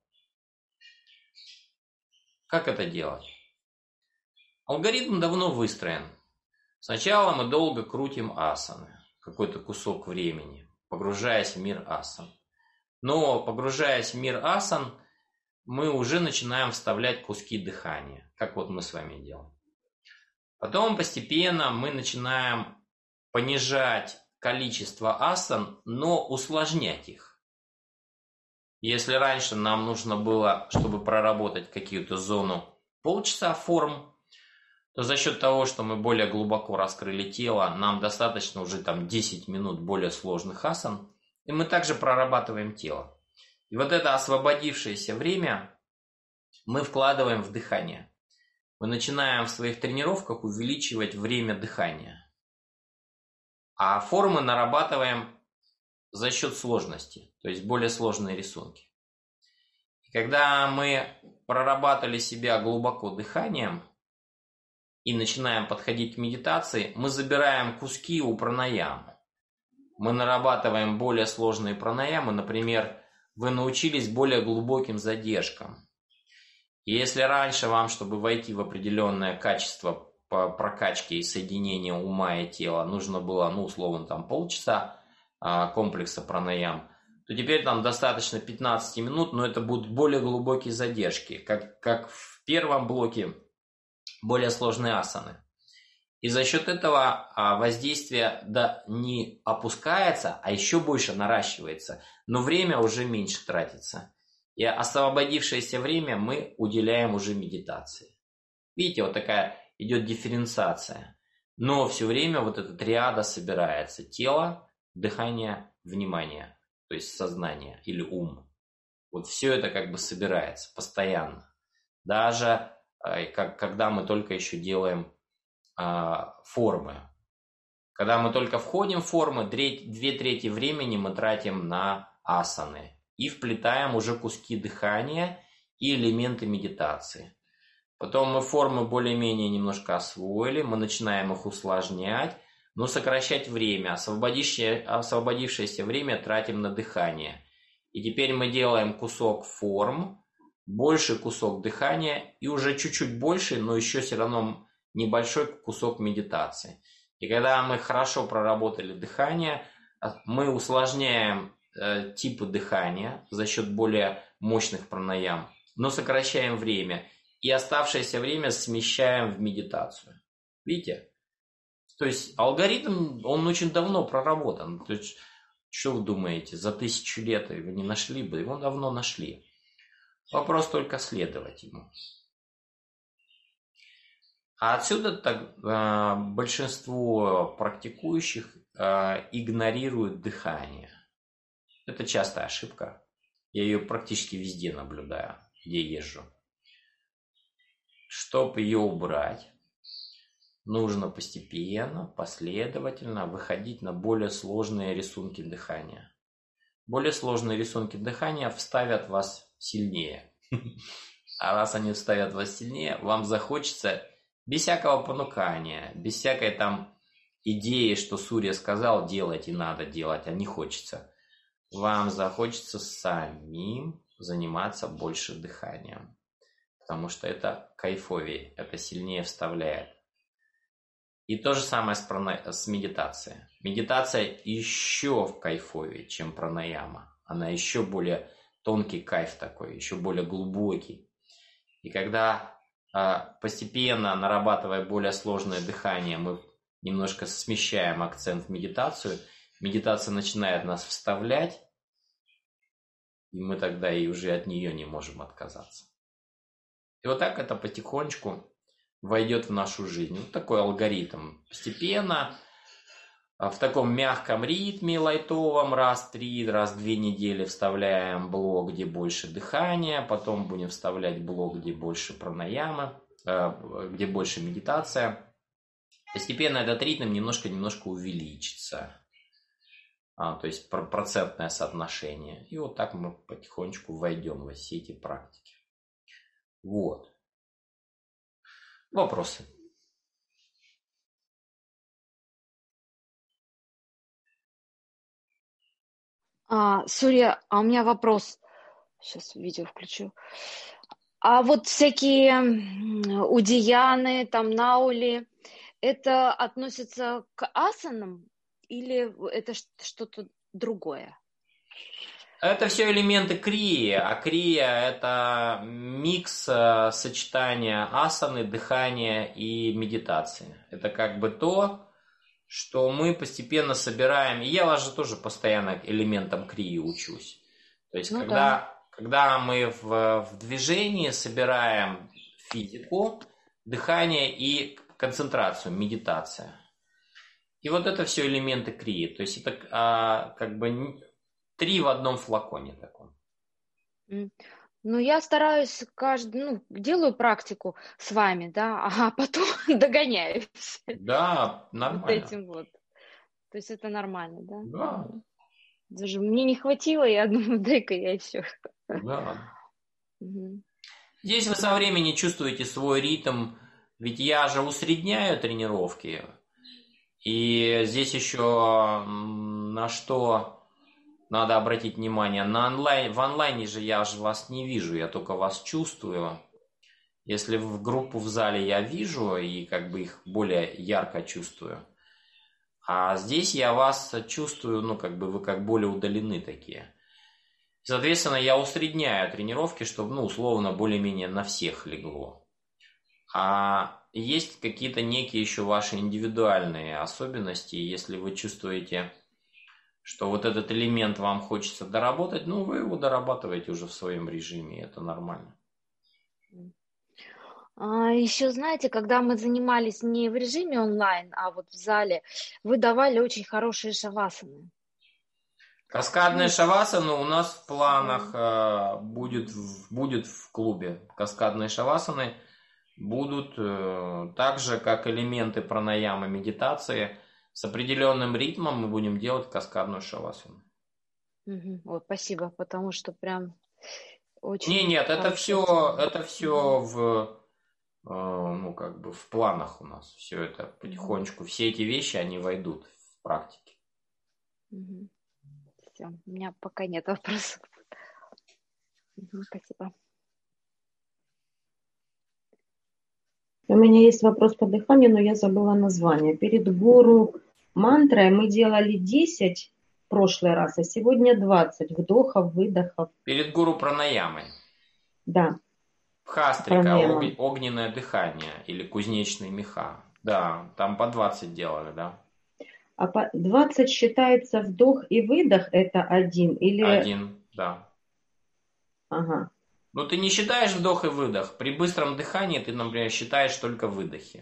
Как это делать? Алгоритм давно выстроен. Сначала мы долго крутим асаны, какой-то кусок времени, погружаясь в мир асан. Но, погружаясь в мир асан, мы уже начинаем вставлять куски дыхания, как вот мы с вами делаем. Потом постепенно мы начинаем понижать количество асан, но усложнять их. Если раньше нам нужно было, чтобы проработать какую-то зону, полчаса форм, то за счет того, что мы более глубоко раскрыли тело, нам достаточно уже 10 минут более сложных асан, и мы также прорабатываем тело. И вот это освободившееся время мы вкладываем в дыхание. Мы начинаем в своих тренировках увеличивать время дыхания. А формы нарабатываем за счет сложности, то есть более сложные рисунки. И когда мы прорабатывали себя глубоко дыханием и начинаем подходить к медитации, мы забираем куски у пранаямы. Мы нарабатываем более сложные пранаямы, например, вы научились более глубоким задержкам. И если раньше вам, чтобы войти в определенное качество по прокачке и соединения ума и тела, нужно было, условно, полчаса комплекса пранаям, то теперь достаточно 15 минут, но это будут более глубокие задержки, как в первом блоке более сложные асаны. И за счет этого воздействие не опускается, а еще больше наращивается, но время уже меньше тратится. И освободившееся время мы уделяем уже медитации. Видите, вот такая идет дифференциация. Но все время вот эта триада собирается. Тело, дыхание, внимание. То есть сознание или ум. Вот все это собирается постоянно. Даже когда мы только еще делаем формы. Когда мы только входим в формы, 2/3 времени мы тратим на асаны. И вплетаем уже куски дыхания и элементы медитации. Потом мы формы более-менее немножко освоили, мы начинаем их усложнять, но сокращать время. Освободившееся время тратим на дыхание. И теперь мы делаем кусок форм, больший кусок дыхания и уже чуть-чуть больше, но еще все равно небольшой кусок медитации. И когда мы хорошо проработали дыхание, мы усложняем типы дыхания за счет более мощных пранаям, но сокращаем время. И оставшееся время смещаем в медитацию. Видите? То есть алгоритм, он очень давно проработан. То есть, что вы думаете, за 1000 лет его не нашли бы? Его давно нашли. Вопрос только следовать ему. А отсюда большинство практикующих игнорируют дыхание. Это частая ошибка. Я ее практически везде наблюдаю, где езжу. Чтобы ее убрать, нужно постепенно, последовательно выходить на более сложные рисунки дыхания. Более сложные рисунки дыхания вставят вас сильнее. А раз они вставят вас сильнее, вам захочется без всякого понукания, без всякой там идеи, что Сурья сказал делать и надо делать, а не хочется. Вам захочется самим заниматься больше дыханием. Потому что это кайфовее, это сильнее вставляет. И то же самое с медитацией. Медитация еще в кайфовее, чем пранаяма. Она еще более тонкий кайф такой, еще более глубокий. И когда постепенно, нарабатывая более сложное дыхание, мы немножко смещаем акцент в медитацию, медитация начинает нас вставлять, и мы тогда и уже от нее не можем отказаться. И вот так это потихонечку войдет в нашу жизнь. Вот такой алгоритм. Постепенно, в таком мягком ритме, лайтовом, раз в 3, раз в 2 недели вставляем блок, где больше дыхания, потом будем вставлять блок, где больше пранаямы, где больше медитация. Постепенно этот ритм немножко увеличится. То есть процентное соотношение. И вот так мы потихонечку войдем во все эти практики. Вот. Вопросы? Сурья, у меня вопрос. Сейчас видео включу. А вот всякие удияны, там наули, это относится к асанам или это что-то другое? Это все элементы крии, а крия – это микс сочетания асаны, дыхания и медитации. Это как бы то, что мы постепенно собираем. И я вас же тоже постоянно элементам крии учусь. То есть, когда мы в движении собираем физику, дыхание и концентрацию, медитация. И вот это все элементы крии. То есть, это как бы 3 в одном флаконе таком. Ну, я стараюсь делаю практику с вами, да, а потом догоняюсь. Да, нормально. Вот этим вот. То есть это нормально, да? Да. Даже мне не хватило, я думаю, дай-ка я еще. Да. Угу. Здесь вы со временем чувствуете свой ритм, ведь я же усредняю тренировки. И здесь еще на что надо обратить внимание. В онлайне же я же вас не вижу, я только вас чувствую. Если в группу в зале я вижу и как бы их более ярко чувствую. А здесь я вас чувствую, как бы вы как более удалены такие. Соответственно, я усредняю тренировки, чтобы, условно, более-менее на всех легло. А есть какие-то некие еще ваши индивидуальные особенности. Если вы чувствуете, что вот этот элемент вам хочется доработать, вы его дорабатываете уже в своем режиме, это нормально. Еще, знаете, когда мы занимались не в режиме онлайн, а вот в зале, вы давали очень хорошие шавасаны. Каскадные шавасаны у нас в планах будет в клубе. Каскадные шавасаны будут так же, как элементы пранаямы, медитации. С определенным ритмом мы будем делать каскадную шавасану. Вот, спасибо, потому что прям очень... Нет, это все в планах у нас. Все это потихонечку, все эти вещи, они войдут в практике. Все, у меня пока нет вопросов. Спасибо. У меня есть вопрос по дыханию, но я забыла название. Перед гуру мантрой мы делали 10 в прошлый раз, а сегодня 20 вдохов, выдохов. Перед гуру пранаямой. Да. Бхастрика, огненное дыхание или кузнечные меха. Да, там по 20 делали, да. А по 20 считается вдох и выдох, это один? Или... Один, да. Ага. Ну, ты не считаешь вдох и выдох. При быстром дыхании ты, например, считаешь только выдохи.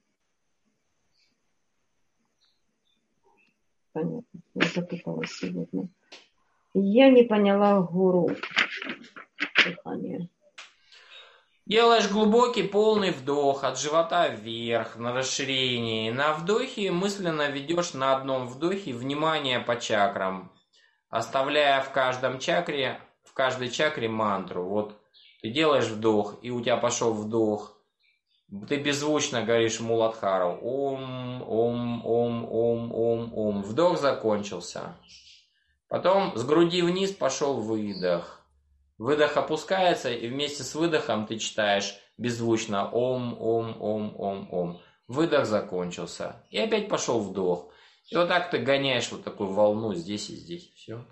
Понятно. Я запуталась сегодня. Я не поняла гуру дыхания. Делаешь глубокий полный вдох от живота вверх, на расширении. На вдохе мысленно ведешь на одном вдохе внимание по чакрам, оставляя в каждой чакре мантру. Вот ты делаешь вдох, и у тебя пошел вдох. Ты беззвучно говоришь Муладхару. Ом, ом, ом, ом, ом, ом. Вдох закончился. Потом с груди вниз пошел выдох. Выдох опускается, и вместе с выдохом ты читаешь беззвучно ом, ом, ом, ом, ом. Выдох закончился. И опять пошел вдох. И вот так ты гоняешь вот такую волну здесь и здесь. Все.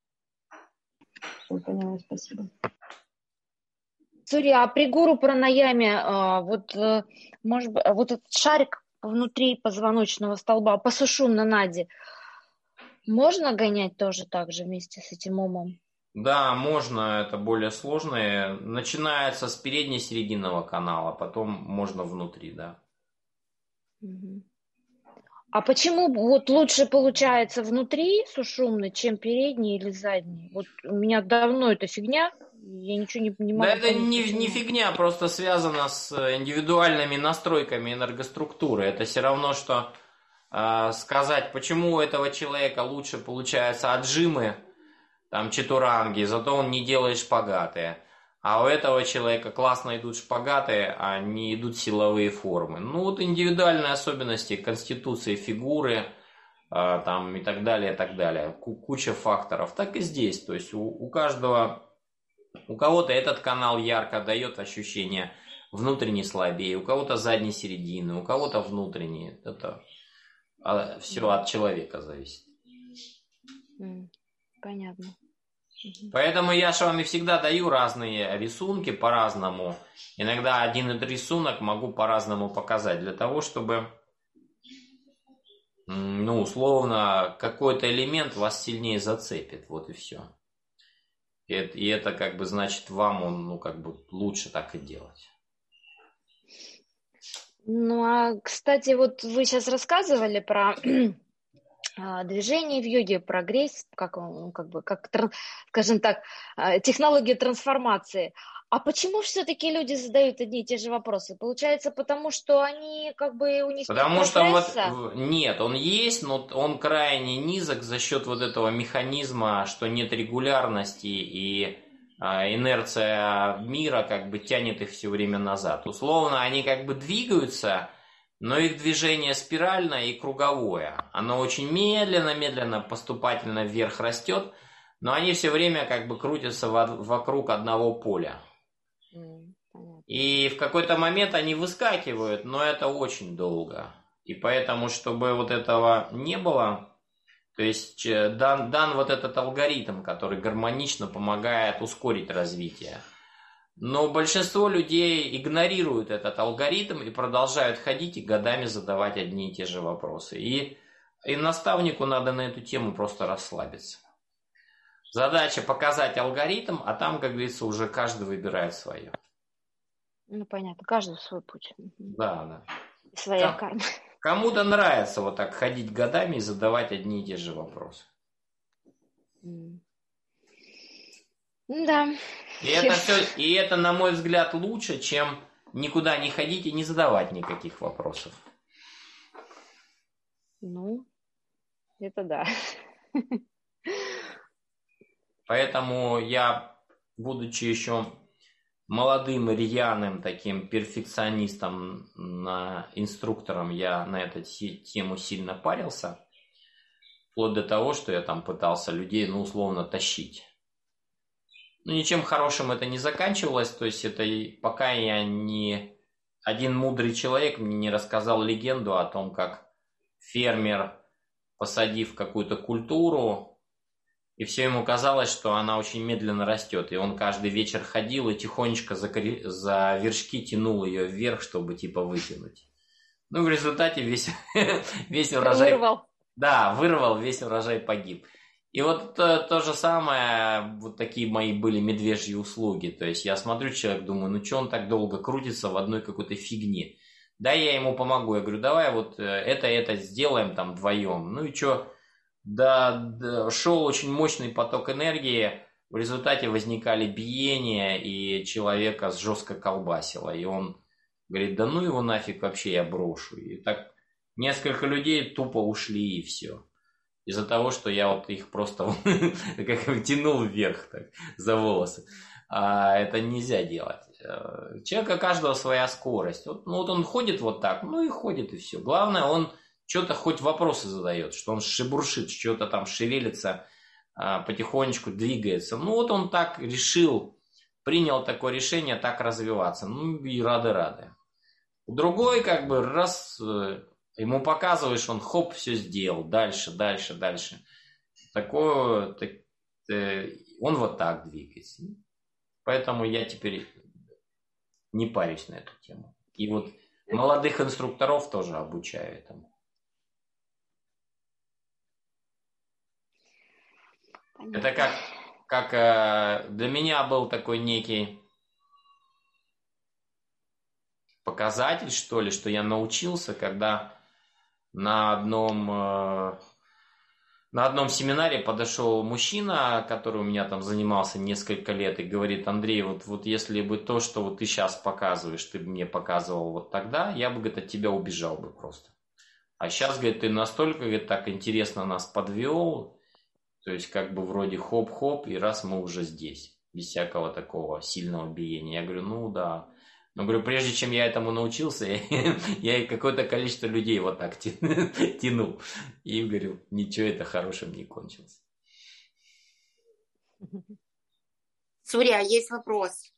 Все поняла, спасибо. Сурья, а при гуру пранаяме, может быть, вот этот шарик внутри позвоночного столба по сушумна нади, можно гонять тоже так же вместе с этим умом? Да, можно, это более сложное. Начинается с передне-серединного канала, потом можно внутри, да. А почему вот лучше получается внутри сушумный, чем передний или задний? Вот у меня давно эта фигня, я ничего не могу. Да это не фигня, просто связано с индивидуальными настройками энергоструктуры. Это все равно, что сказать, почему у этого человека лучше получаются отжимы, там чатуранги, зато он не делает шпагаты. А у этого человека классно идут шпагаты, а не идут силовые формы. Ну вот индивидуальные особенности конституции фигуры там, и так далее, и так далее. Куча факторов. Так и здесь. То есть у каждого, у кого-то этот канал ярко дает ощущение внутренне слабее, у кого-то задней середины, у кого-то внутренний. Это все от человека зависит. Понятно. Поэтому я с вами всегда даю разные рисунки по-разному. Иногда один рисунок могу по-разному показать. Для того, чтобы, ну, условно, какой-то элемент вас сильнее зацепит. Вот и все. И это как бы значит вам он, ну, как бы лучше так и делать. Ну, а, кстати, вот вы сейчас рассказывали про движение в йоге, прогресс, скажем так, технологию трансформации. А почему все-таки люди задают одни и те же вопросы? Получается, потому что они как бы у них потому что вот нет, он есть, но он крайне низок за счет вот этого механизма, что нет регулярности и инерция мира как бы тянет их все время назад. Условно, они как бы двигаются, но их движение спиральное и круговое. Оно очень медленно, поступательно вверх растет, но они все время как бы крутятся вокруг одного поля. И в какой-то момент они выскакивают, но это очень долго. И поэтому, чтобы вот этого не было, то есть дан вот этот алгоритм, который гармонично помогает ускорить развитие. Но большинство людей игнорируют этот алгоритм и продолжают ходить и годами задавать одни и те же вопросы. И наставнику надо на эту тему просто расслабиться. Задача показать алгоритм, а там, как говорится, уже каждый выбирает свое. Ну, понятно, каждый свой путь. Да. Своя карма. Кому-то нравится вот так ходить годами и задавать одни и те же вопросы. Да. И это, на мой взгляд, лучше, чем никуда не ходить и не задавать никаких вопросов. Ну, это да. Поэтому я, будучи еще молодым, рьяным таким перфекционистом, инструктором, я на эту тему сильно парился. Вплоть до того, что я там пытался людей, ну, условно, тащить. Ну, ничем хорошим это не заканчивалось. То есть, это пока я не... Один мудрый человек мне не рассказал легенду о том, как фермер, посадив какую-то культуру, и все ему казалось, что она очень медленно растет. И он каждый вечер ходил и тихонечко за вершки тянул ее вверх, чтобы типа вытянуть. Ну, в результате весь урожай... Вырвал. Да, вырвал, весь урожай погиб. И вот то же самое, вот такие мои были медвежьи услуги. То есть я смотрю, человек, думаю, ну что он так долго крутится в одной какой-то фигне. Да, я ему помогу. Я говорю, давай вот это сделаем там вдвоем. Ну и что? Да, шел очень мощный поток энергии. В результате возникали биения, и человека жестко колбасило. И он говорит, да ну его нафиг вообще я брошу. И так несколько людей тупо ушли, и все. Из-за того, что я вот их просто как тянул вверх так, за волосы. А это нельзя делать. У человека каждого своя скорость. Вот, ну вот он ходит вот так, ну и ходит, и все. Главное, он что-то хоть вопросы задает, что он шебуршит, что-то там шевелится, потихонечку двигается. Ну вот он так решил, принял такое решение, так развиваться. Ну и рады. Другой как бы раз... Ему показываешь, он хоп, все сделал. Дальше. Такое, он вот так двигается. Поэтому я теперь не парюсь на эту тему. И вот молодых инструкторов тоже обучаю этому. Понятно. Это как для меня был такой некий показатель, что ли, что я научился, когда... На одном семинаре подошел мужчина, который у меня там занимался несколько лет, и говорит, Андрей, вот если бы то, что вот ты сейчас показываешь, ты бы мне показывал вот тогда, я бы, говорит, от тебя убежал бы просто. А сейчас, говорит, ты настолько, говорит, так интересно нас подвел, то есть как бы вроде хоп-хоп, и раз мы уже здесь, без всякого такого сильного биения. Я говорю, ну да. Но говорю, прежде чем я этому научился, я и какое-то количество людей вот так тянул. И говорю, ничего это хорошим не кончилось. Суря, есть вопрос.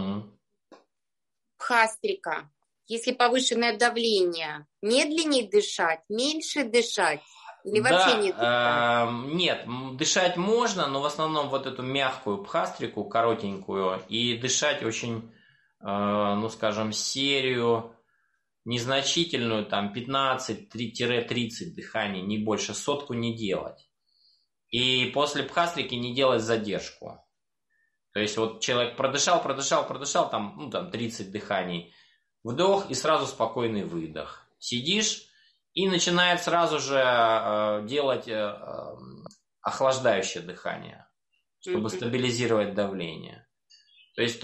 Бхастрика. Если повышенное давление, медленнее дышать, меньше дышать? Или вообще не дышать? Нет, дышать можно, но в основном вот эту мягкую бхастрику, коротенькую, и дышать очень... ну, скажем, серию незначительную, там, 15-30 дыханий, не больше, сотку не делать. И после бхастрики не делать задержку. То есть, вот человек продышал, там, ну, там, 30 дыханий, вдох и сразу спокойный выдох. Сидишь и начинает сразу же делать охлаждающее дыхание, чтобы стабилизировать давление. То есть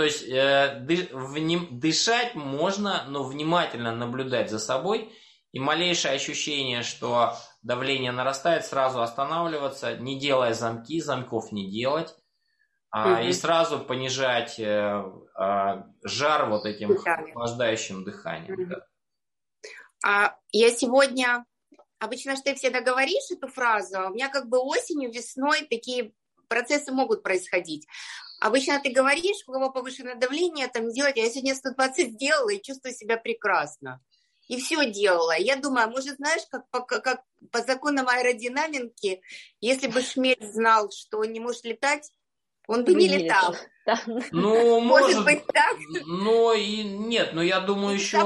дышать можно, но внимательно наблюдать за собой. И малейшее ощущение, что давление нарастает, сразу останавливаться, не делая замков не делать. И сразу понижать жар вот этим охлаждающим дыханием. Да. Я сегодня... Обычно что ты всегда говоришь эту фразу, у меня как бы осенью, весной такие процессы могут происходить. Обычно ты говоришь, у кого повышенное давление, там делать, я сегодня 120 сделала и чувствую себя прекрасно. И все делала. Я думаю, может, знаешь, как по законам аэродинамики, если бы Шмель знал, что он не может летать, он бы не летал. Ну, может быть так? Ну, и нет, но я думаю, еще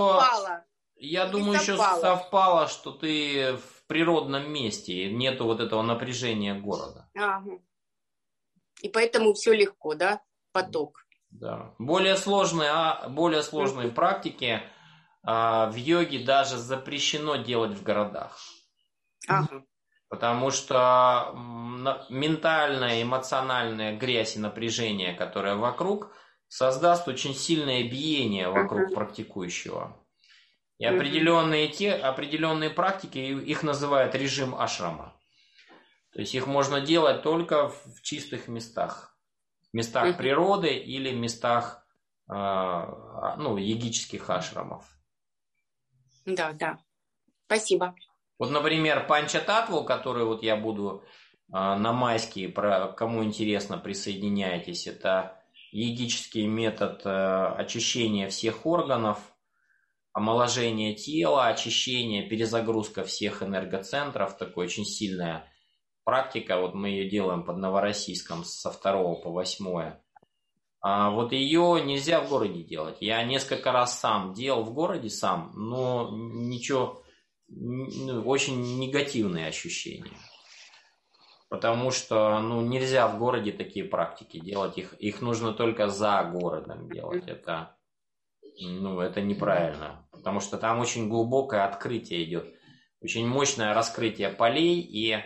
совпало, что ты в природном месте, нету вот этого напряжения города. Ага. И поэтому все легко, да? Поток. Да. Более сложные практики в йоге даже запрещено делать в городах. Ага. Потому что ментальная, эмоциональная грязь и напряжение, которое вокруг, создаст очень сильное биение вокруг практикующего. И определенные практики, их называют режим ашрама. То есть их можно делать только в чистых местах. В местах природы или местах йогических ашрамов. Да. Спасибо. Вот, например, панча-татву, который вот я буду на майские, кому интересно, присоединяйтесь. Это йогический метод очищения всех органов, омоложения тела, очищения, перезагрузка всех энергоцентров. Такое очень сильная практика, вот мы ее делаем под Новороссийском со 2 по 8. Вот ее нельзя в городе делать. Я несколько раз сам делал в городе но ничего, очень негативные ощущения. потому что нельзя в городе такие практики делать, их нужно только за городом делать, это неправильно, потому что там очень глубокое открытие идет, очень мощное раскрытие полей, и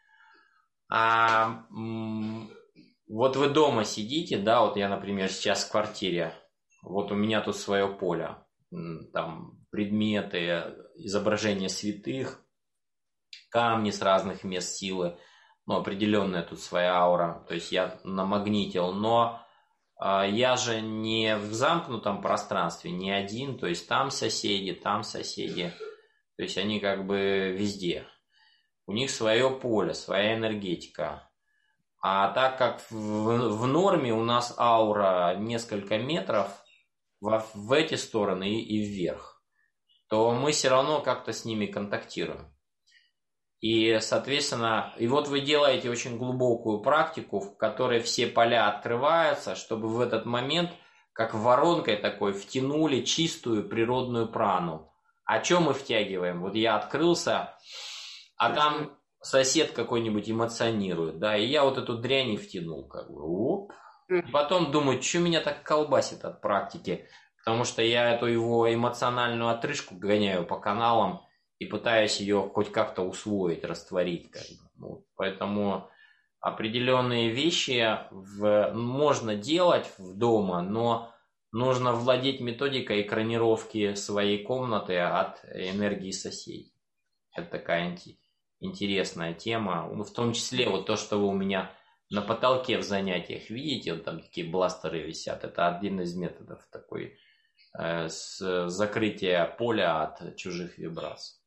вот вы дома сидите, да, вот я, например, сейчас в квартире, вот у меня тут свое поле, там предметы, изображения святых, камни с разных мест силы, определенная тут своя аура, то есть я намагнитил, но я же не в замкнутом пространстве, не один, то есть там соседи, то есть они как бы везде. У них свое поле, своя энергетика. А так как в норме у нас аура несколько метров в эти стороны и вверх, то мы все равно как-то с ними контактируем. И, соответственно, и вот вы делаете очень глубокую практику, в которой все поля открываются, чтобы в этот момент, как воронкой такой, втянули чистую природную прану. А что мы втягиваем? Вот я открылся, а там сосед какой-нибудь эмоционирует, да, и я вот эту дрянь и втянул, как бы, оп. И потом думаю, что меня так колбасит от практики, потому что я эту его эмоциональную отрыжку гоняю по каналам, и пытаюсь ее хоть как-то усвоить, растворить. Как бы. Поэтому определенные вещи можно делать дома, но нужно владеть методикой экранировки своей комнаты от энергии соседей. Это такая интересная тема. В том числе вот то, что вы у меня на потолке в занятиях видите, вот там такие бластеры висят. Это один из методов такой закрытия поля от чужих вибраций.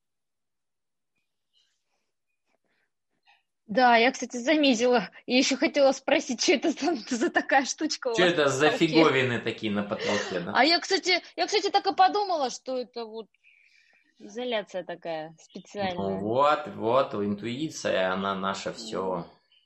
Да, я, кстати, заметила. И еще хотела спросить, что это за такая штучка у вас? Что это за фиговины такие на потолке, да? А я, кстати, так и подумала, что это вот изоляция такая специальная. Вот, интуиция, она наша все.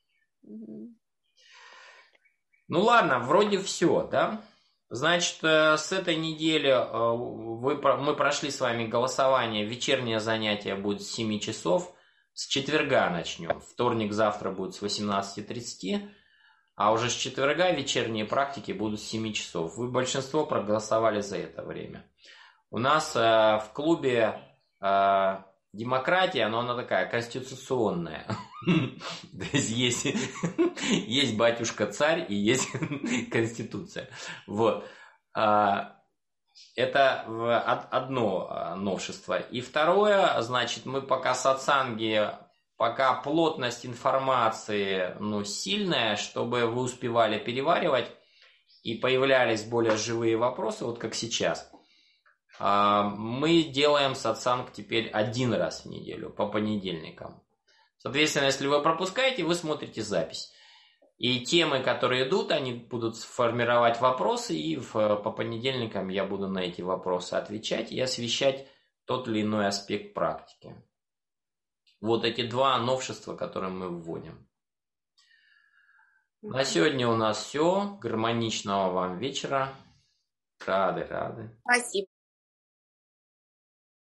Ладно, вроде все, да? Значит, с этой недели мы прошли с вами голосование. Вечернее занятие будет с 7 часов. С четверга начнем. Вторник завтра будет с 18:30, а уже с четверга вечерние практики будут с 7 часов. Вы большинство проголосовали за это время. У нас в клубе демократия, но она такая конституционная. То есть есть батюшка-царь и есть конституция. Вот. Это одно новшество. И второе, значит, мы пока сатсанги, пока плотность информации сильная, чтобы вы успевали переваривать и появлялись более живые вопросы, вот как сейчас. Мы делаем сатсанг теперь 1 раз в неделю, по понедельникам. Соответственно, если вы пропускаете, вы смотрите запись. И темы, которые идут, они будут формировать вопросы, и по понедельникам я буду на эти вопросы отвечать и освещать тот или иной аспект практики. Вот эти 2 новшества, которые мы вводим. На сегодня у нас все. Гармоничного вам вечера. Рады. Спасибо.